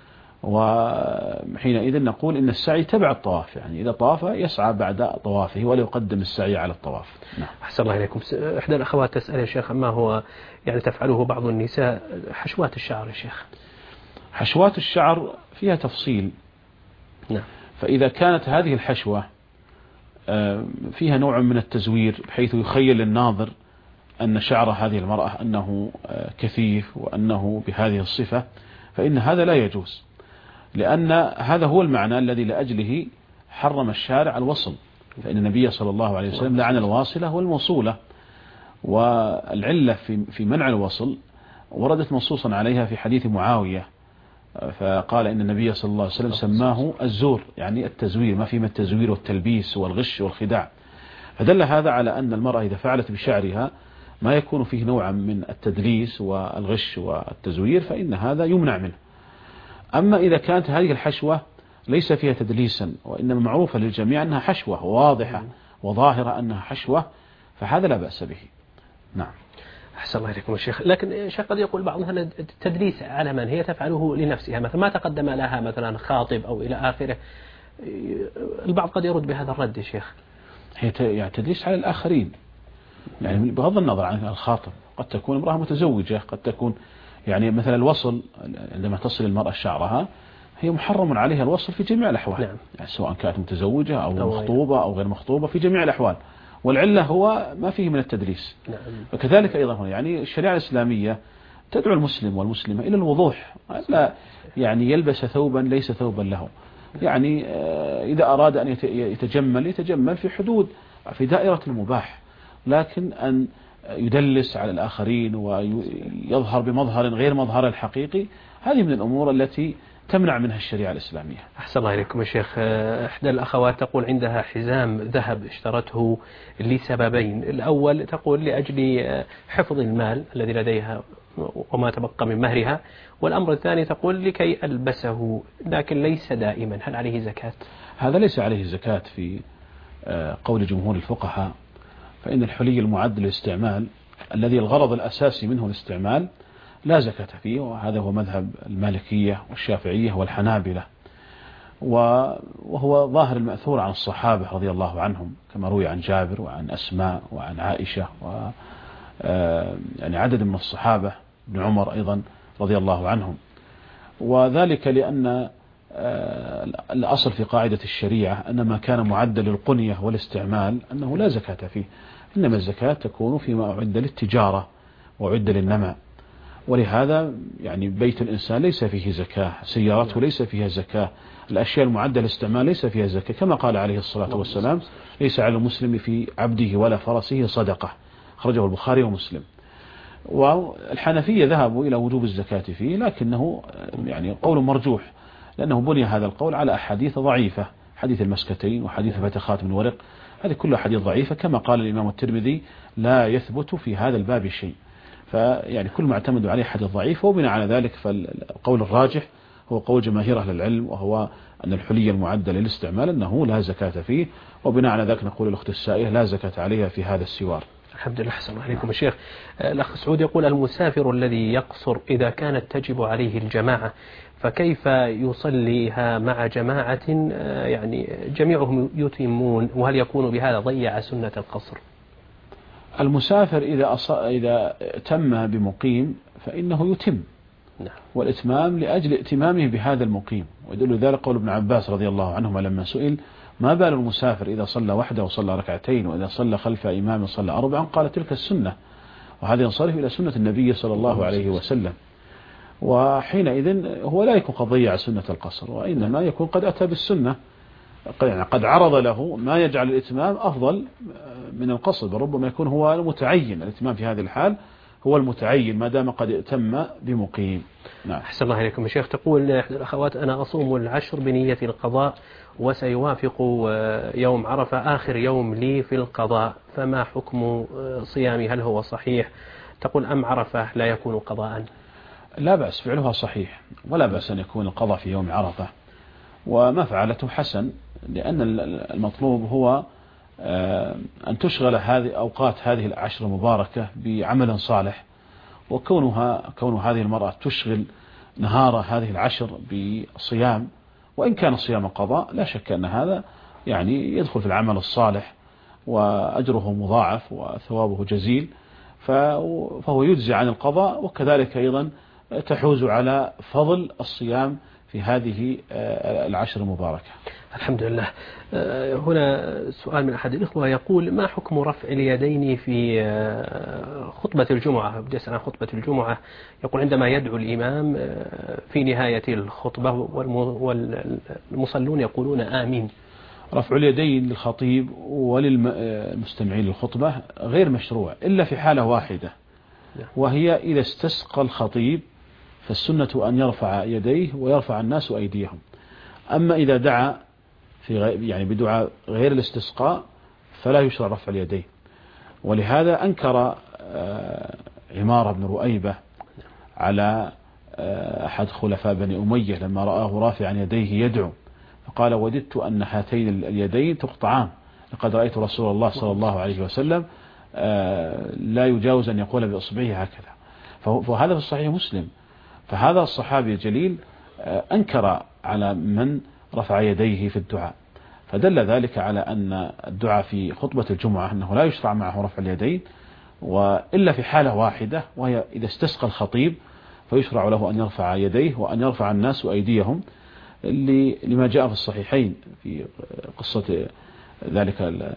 وحينئذ نقول إن السعي تبع الطواف، يعني إذا طاف يسعى بعد طوافه ولا يقدم السعي على الطواف. نعم. أحسن الله إليكم. إحدى الأخوات تسأل يا شيخ ما هو يعني تفعله بعض النساء حشوات الشعر يا شيخ. حشوات الشعر فيها تفصيل. نعم. فإذا كانت هذه الحشوة فيها نوع من التزوير بحيث يخيل للناظر أن شعر هذه المرأة أنه كثيف وأنه بهذه الصفة، فإن هذا لا يجوز، لأن هذا هو المعنى الذي لأجله حرم الشارع الوصل، فإن النبي صلى الله عليه وسلم لعن الواصلة والموصولة. والعلة في منع الوصل وردت منصوصا عليها في حديث معاوية، فقال إن النبي صلى الله عليه وسلم سماه الزور، يعني التزوير، ما فيما التزوير والتلبيس والغش والخداع. فدل هذا على أن المرأة إذا فعلت بشعرها ما يكون فيه نوعا من التدليس والغش والتزوير فإن هذا يمنع منه. أما إذا كانت هذه الحشوة ليس فيها تدليسا وإنما معروفة للجميع أنها حشوة واضحة وظاهرة أنها حشوة، فهذا لا بأس به. نعم. أحسن الله إليكم الشيخ. لكن الشيخ قد يقول بعضهم أن التدليس على من هي تفعله لنفسها، مثلا ما تقدم لها مثلا خاطب أو إلى آخره، البعض قد يرد بهذا الرد يا شيخ. هي يعني تدليس على الآخرين، يعني بغض النظر عن الخاطب، قد تكون امرأة متزوجة، قد تكون يعني مثلا الوصل عندما تصل المرأة شعرها هي محرم عليها الوصل في جميع الأحوال. نعم. يعني سواء كانت متزوجة أو مخطوبة أو غير مخطوبة في جميع الأحوال، والعلة هو ما فيه من التدليس. نعم. وكذلك أيضا هنا يعني الشريعة الإسلامية تدعو المسلم والمسلمة إلى الوضوح، لا يعني يلبس ثوبا ليس ثوبا له، يعني إذا أراد أن يتجمل يتجمل في حدود في دائرة المباح، لكن أن يدلس على الآخرين ويظهر بمظهر غير مظهر الحقيقي هذه من الأمور التي تمنع منها الشريعة الإسلامية. أحسن الله إليكم يا شيخ. إحدى الأخوات تقول عندها حزام ذهب اشترته لسببين، الأول تقول لأجل حفظ المال الذي لديها وما تبقى من مهرها، والأمر الثاني تقول لكي ألبسه لكن ليس دائما، هل عليه زكاة؟ هذا ليس عليه زكاة في قول جمهور الفقهاء، فإن الحلي المعد للاستعمال الذي الغرض الأساسي منه الاستعمال لا زكاة فيه، وهذا هو مذهب المالكية والشافعية والحنابلة، وهو ظاهر المأثور عن الصحابة رضي الله عنهم كما روي عن جابر وعن أسماء وعن عائشة و يعني عدد من الصحابة، ابن عمر أيضا رضي الله عنهم. وذلك لأن الأصل في قاعدة الشريعة أن ما كان معدا للقنية والاستعمال أنه لا زكاة فيه، إنما الزكاة تكون فيما أعد للتجارة وأعد للنماء. ولهذا يعني بيت الإنسان ليس فيه زكاة، سيارته ليس فيها زكاة، الأشياء المعدة للاستعمال ليس فيها زكاة، كما قال عليه الصلاة والسلام ليس على المسلم في عبده ولا فرسه صدقة، خرجه البخاري ومسلم. والحنفية ذهبوا إلى وجوب الزكاة فيه، لكنه يعني قول مرجوح، لأنه بني هذا القول على أحاديث ضعيفة، حديث المسكتين وحديث فتح خاتم الورق، هذه كلها حديث ضعيفة، كما قال الإمام الترمذي لا يثبت في هذا الباب شيء، فيعني كل ما اعتمد عليه حديث ضعيف، وبناء على ذلك فالقول الراجح هو قول جماهير أهل العلم، وهو أن الحلي المعدة للاستعمال أنه لا زكاة فيه، وبناء على ذلك نقول الأخت السائلة لا زكاة عليها في هذا السوار. الحمد لله. أحسن الله عليكم يا شيخ. الأخ سعود يقول المسافر الذي يقصر إذا كانت تجب عليه الجماعة فكيف يصليها مع جماعة يعني جميعهم يتمون، وهل يكون بهذا ضيع سنة القصر؟ المسافر إذا أص... إذا تم بمقيم فإنه يتم. نعم. والإتمام لأجل ائتمامه بهذا المقيم، ويدل ذلك قول ابن عباس رضي الله عنهما لما سئل ما بال المسافر إذا صلى وحده وصلى ركعتين وإذا صلى خلف إمام صلى أربعا، قال تلك السنة، وهذا ينصرف إلى سنة النبي صلى الله عليه وسلم. وحينئذ هو لا يكون قد ضيع سنة القصر، وإنما يكون قد أتى بالسنة، يعني قد عرض له ما يجعل الإتمام أفضل من القصر، بل ربما يكون هو المتعين، الإتمام في هذه الحال هو المتعين ما دام قد ائتم بمقيم. نعم. أحسن الله إليكم يا شيخ. تقول إحدى الأخوات أنا أصوم العشر بنية القضاء وسيوافق يوم عرفة آخر يوم لي في القضاء، فما حكم صيامي؟ هل هو صحيح تقول أم عرفة لا يكون قضاء؟ لا بأس، فعلها صحيح، ولا بأس أن يكون القضاء في يوم عرفة، وما فعلته حسن، لأن المطلوب هو أن تشغل هذه أوقات هذه العشر المباركة بعمل صالح، وكونها كون هذه المرأة تشغل نهار هذه العشر بصيام، وإن كان صيام قضاء لا شك أن هذا يعني يدخل في العمل الصالح وأجره مضاعف وثوابه جزيل، فهو يجزي عن القضاء، وكذلك أيضا تحوز على فضل الصيام في هذه العشر المباركة. الحمد لله. هنا سؤال من أحد الإخوة يقول: ما حكم رفع اليدين في خطبة الجمعة؟ بدأ عن خطبة الجمعة، يقول عندما يدعو الإمام في نهاية الخطبة والمصلون يقولون آمين. رفع اليدين للخطيب وللمستمعين للخطبة غير مشروع إلا في حالة واحدة، وهي إذا استسقى الخطيب فالسنة أن يرفع يديه ويرفع الناس أيديهم. أما إذا دعا في يعني بدعاء غير الاستسقاء فلا يشرع رفع اليدين. ولهذا أنكر عمارة بن رؤيبة على أحد خلفاء بني أمية لما رآه رافعا يديه يدعو، فقال: وددت أن هاتين اليدين تقطعان، لقد رأيت رسول الله صلى الله عليه وسلم لا يجاوز أن يقول بإصبعه هكذا. فهذا في الصحيح مسلم. فهذا الصحابي الجليل أنكر على من رفع يديه في الدعاء، فدل ذلك على أن الدعاء في خطبة الجمعة أنه لا يشرع معه رفع اليدين، وإلا في حالة واحدة، وهي إذا استسقى الخطيب فيشرع له أن يرفع يديه وأن يرفع الناس أيديهم، لما جاء في الصحيحين في قصة ذلك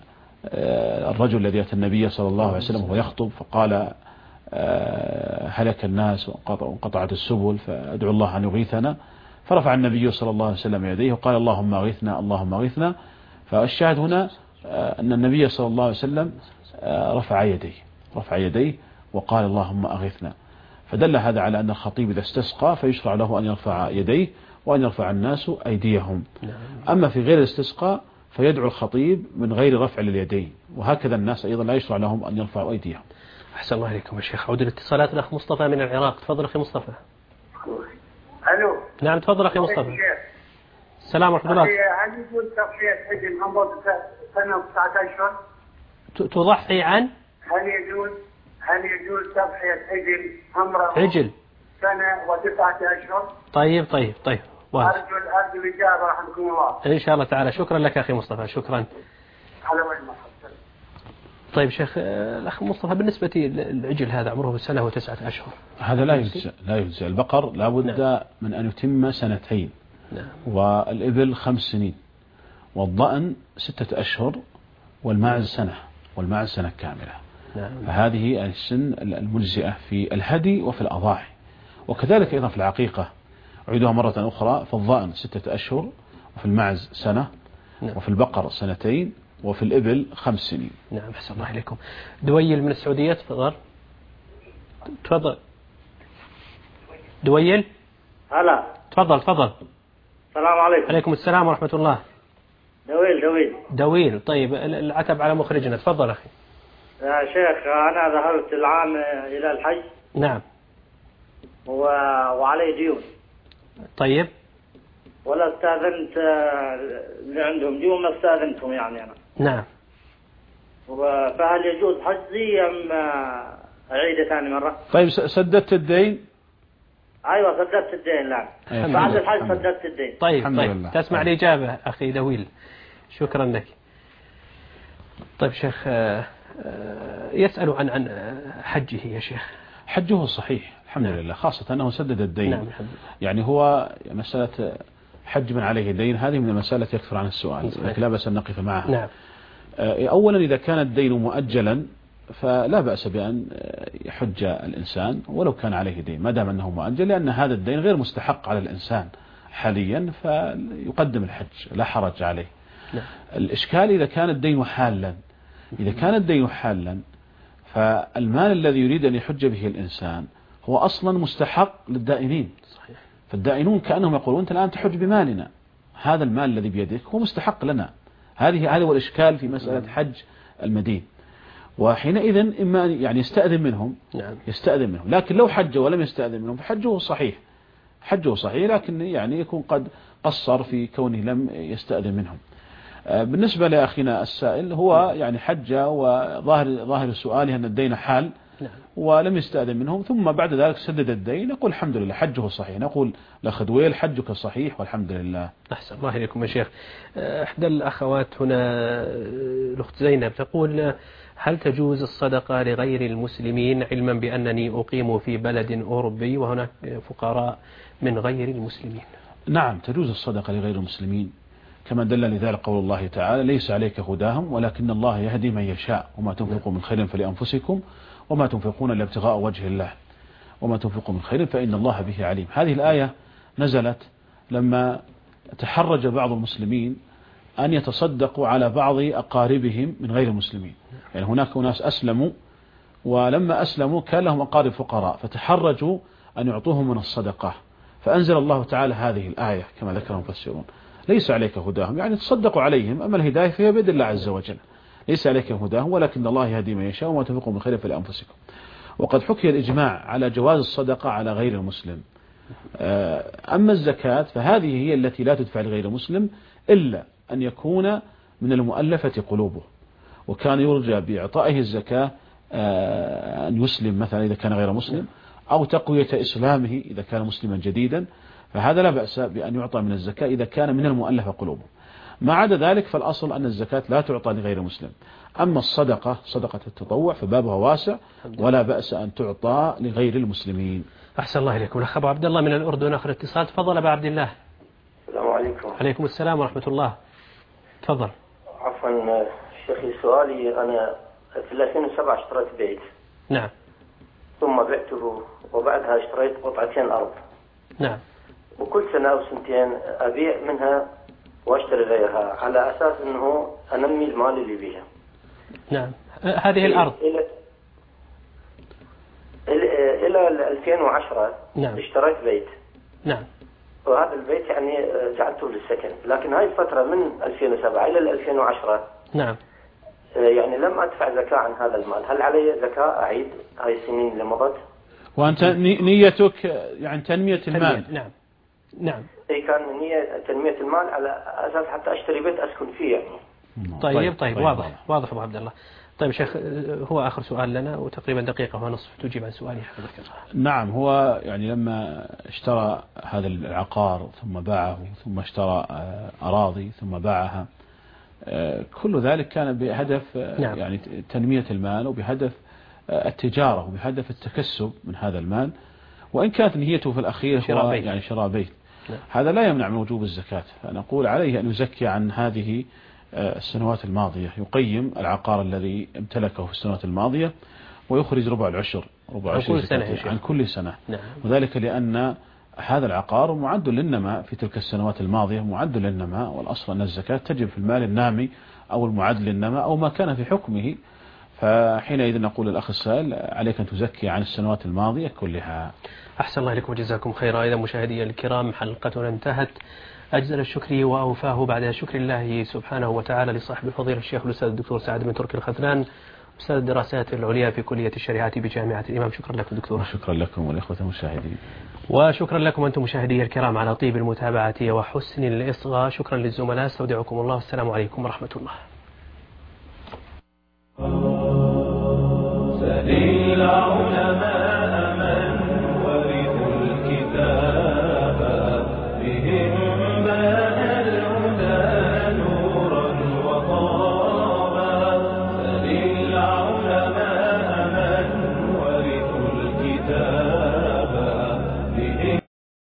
الرجل الذي أتى النبي صلى الله عليه وسلم وهو يخطب فقال: هلك الناس وانقطعت السبل فأدعو الله أن يغيثنا، فرفع النبي صلى الله عليه وسلم يديه وقال: اللهم أغيثنا اللهم أغيثنا. فالشاهد هنا أن النبي صلى الله عليه وسلم رفع يديه رفع يديه وقال: اللهم أغيثنا. فدل هذا على أن الخطيب إذا استسقى فيشرع له أن يرفع يديه وأن يرفع الناس أيديهم. أما في غير الاستسقاء فيدعو الخطيب من غير رفع لليدين، وهكذا الناس أيضا لا يشرع لهم أن يرفعوا أيديهم. أحسن الله عليكم يا شيخ. عود الاتصالات. الأخ مصطفى من العراق، تفضل أخي مصطفى. ألو. نعم تفضل أخي مصطفى. السلام ورحمة الله. هل يجوز تضحية عجل عمره سنة وتسعة أشهر؟ تضحي عن؟ هل يجوز هل يجوز تضحية عجل عمره عجل سنة وتسعة أشهر؟ طيب طيب طيب. أرجو أرجو الإجابة رحمكم الله. إن شاء الله تعالى. شكرا لك أخي مصطفى، شكرا. على وين ما طيب شيخ الأخ مصطفى، بالنسبة للعجل هذا عمره بالسنة وتسعة أشهر، هذا لا يجزئ لا يجزئ. البقر لا بد نعم. من أن يتم سنتين، نعم. والإبل خمس سنين، والضأن ستة أشهر، والماعز سنة، والماعز سنة كاملة. نعم. فهذه السن المجزئة في الهدي وفي الأضاحي، وكذلك أيضا في العقيقة. أعيدها مرة أخرى: فالضأن ستة أشهر، وفي الماعز سنة، نعم. وفي البقر سنتين، وفي الإبل خمس سنين. نعم. أحسن الله عليكم. دويل من السعودية، تفضل. تفضل دويل. هلا. تفضل تفضل. السلام عليكم. عليكم السلام ورحمة الله. دويل دويل دويل. طيب العتب على مخرجنا. تفضل أخي. يا شيخ أنا ذهبت العام إلى الحج. نعم. و... وعلي ديون. طيب. ولا استاذنت اللي عندهم ديون، ما استاذنتهم يعني أنا. نعم. فهل يجوز حجزي أم أعيده ثاني مرة؟ طيب سددت الدين؟ أيوة سددت الدين. لا بعد الحج سددت الدين. طيب طيب تسمع الإجابة أخي دويل، شكرا لك. طيب شيخ يسأل عن عن حجه يا شيخ. حجه صحيح الحمد نعم. لله، خاصة أنه سدد الدين. نعم. يعني هو مسألة حج من عليه دين هذه من المسألة يكثر عن السؤال، لكن لا بأس أن نقف معها. نعم. أولا إذا كان الدين مؤجلا فلا بأس بأن يحج الإنسان ولو كان عليه دين، ما دام أنه مؤجل، لأن هذا الدين غير مستحق على الإنسان حاليا، فيقدم الحج لا حرج عليه. نعم. الإشكال إذا كان الدين حالا إذا كان الدين حالا فالمال الذي يريد أن يحج به الإنسان هو أصلا مستحق للدائنين. صحيح. فالدائنون كأنهم يقولون أنت الآن تحج بمالنا، هذا المال الذي بيدك هو مستحق لنا. هذه هذا هو الإشكال في مسألة حج المدين. وحينئذ إما يعني يستأذن منهم نعم. يستأذن منهم، لكن لو حج ولم يستأذن منهم فحجه صحيح، حجه صحيح، لكن يعني يكون قد قصر في كونه لم يستأذن منهم. بالنسبة لأخينا السائل، هو يعني حج وظاهر ظاهر سؤاله أن الدين حال ولم يستأذن منهم، ثم بعد ذلك سدد الدين، نقول الحمد لله حجه صحيح، نقول لخدويل حجك صحيح والحمد لله. أحسن الله إليكم يا شيخ. إحدى الأخوات هنا الأخت زينب تقول: هل تجوز الصدقة لغير المسلمين علما بأنني أقيم في بلد أوروبي وهناك فقراء من غير المسلمين؟ نعم، تجوز الصدقة لغير المسلمين، كما دل لذلك قول الله تعالى: ليس عليك هداهم ولكن الله يهدي من يشاء وما تنفقوا من خير فلأنفسكم وما تنفقون إلا ابتغاء وجه الله وما تنفقوا من خير فإن الله به عليم. هذه الآية نزلت لما تحرج بعض المسلمين أن يتصدقوا على بعض أقاربهم من غير المسلمين، يعني هناك ناس أسلموا ولما أسلموا كان لهم أقارب فقراء فتحرجوا أن يعطوهم من الصدقة، فأنزل الله تعالى هذه الآية كما ذكر المفسرون: ليس عليك هداهم، يعني تصدقوا عليهم، أما الهداية فهي بيد الله عز وجل، ليس عليك هداهم ولكن الله يهدي من يشاء وما تنفقوا من خير فلأنفسكم. وقد حكي الإجماع على جواز الصدقة على غير المسلم. أما الزكاة فهذه هي التي لا تدفع لغير المسلم إلا أن يكون من المؤلفة قلوبه، وكان يرجى بإعطائه الزكاة أن يسلم مثلا إذا كان غير مسلم، أو تقوية إسلامه إذا كان مسلما جديدا، فهذا لا بأس بأن يعطى من الزكاة إذا كان من المؤلفة قلوبه. ما عدا ذلك فالأصل أن الزكاة لا تعطى لغير مسلم. أما الصدقة صدقة التطوع فبابها واسع ولا بأس أن تعطى لغير المسلمين. أحسن الله إليكم. الأخ أبو عبد الله من الأردن آخر اتصال، تفضل أبو عبد الله. السلام عليكم. عليكم السلام ورحمة الله. تفضل. عفوا شيخي، سؤالي أنا في ألفين وسبعة اشتريت بيت. نعم. ثم بعته وبعدها اشتريت قطعتين أرض. نعم. وكل سنة أو سنتين أبيع منها واشتري غيرها على أساس أنه أنمي المال اللي بيها. نعم. هذه الأرض إلى إلى ألفين وعشرة. نعم. اشتريت بيت. نعم. وهذا البيت يعني جعلته للسكن، لكن هاي الفترة من ألفين وسبعة إلى ألفين وعشرة. نعم. يعني لم أدفع زكاة عن هذا المال، هل علي زكاة أعيد هاي السنين اللي مضت؟ وأنت نيتك يعني تنمية المال؟ نعم. نعم. اي كان نية تنمية المال على أساس حتى أشتري بيت أسكن فيه يعني. طيب طيب, طيب واضح طيب. واضح أبو عبد الله. طيب شيخ، هو آخر سؤال لنا وتقريبا دقيقة ونصف تجيب عن سؤالي حضرتك. نعم، هو يعني لما اشترى هذا العقار ثم باعه ثم اشترى أراضي ثم باعها، كل ذلك كان بهدف نعم. يعني تنمية المال وبهدف التجارة وبهدف التكسب من هذا المال، وإن كانت نيته في الأخير هو يعني شراء بيت. نعم. هذا لا يمنع من وجوب الزكاة، فنقول عليه أن يزكي عن هذه السنوات الماضية، يقيم العقار الذي امتلكه في السنوات الماضية ويخرج ربع العشر ربع عشر زكاة عن كل سنة. نعم. وذلك لأن هذا العقار معد للنماء في تلك السنوات الماضية، معد للنماء، والأصل أن الزكاة تجب في المال النامي أو المعد للنماء أو ما كان في حكمه، فحينئذ نقول الأخ السائل عليك أن تزكي عن السنوات الماضية كلها. أحسن الله لكم وجزاكم خيرا. إذا مشاهدي الكرام حلقتنا انتهت، أجزل الشكر وأوفاه بعد شكر الله سبحانه وتعالى لصاحب الفضيلة الشيخ الأستاذ الدكتور سعد بن تركي الخذلان، أستاذ الدراسات العليا في كلية الشريعة بجامعة الإمام. شكرا لكم دكتور. شكرا لكم والإخوة المشاهدين. وشكرا لكم أنتم مشاهدي الكرام على طيب المتابعة وحسن الإصغاء. شكرا للزملاء، استودعكم الله، السلام عليكم ورحمة الله.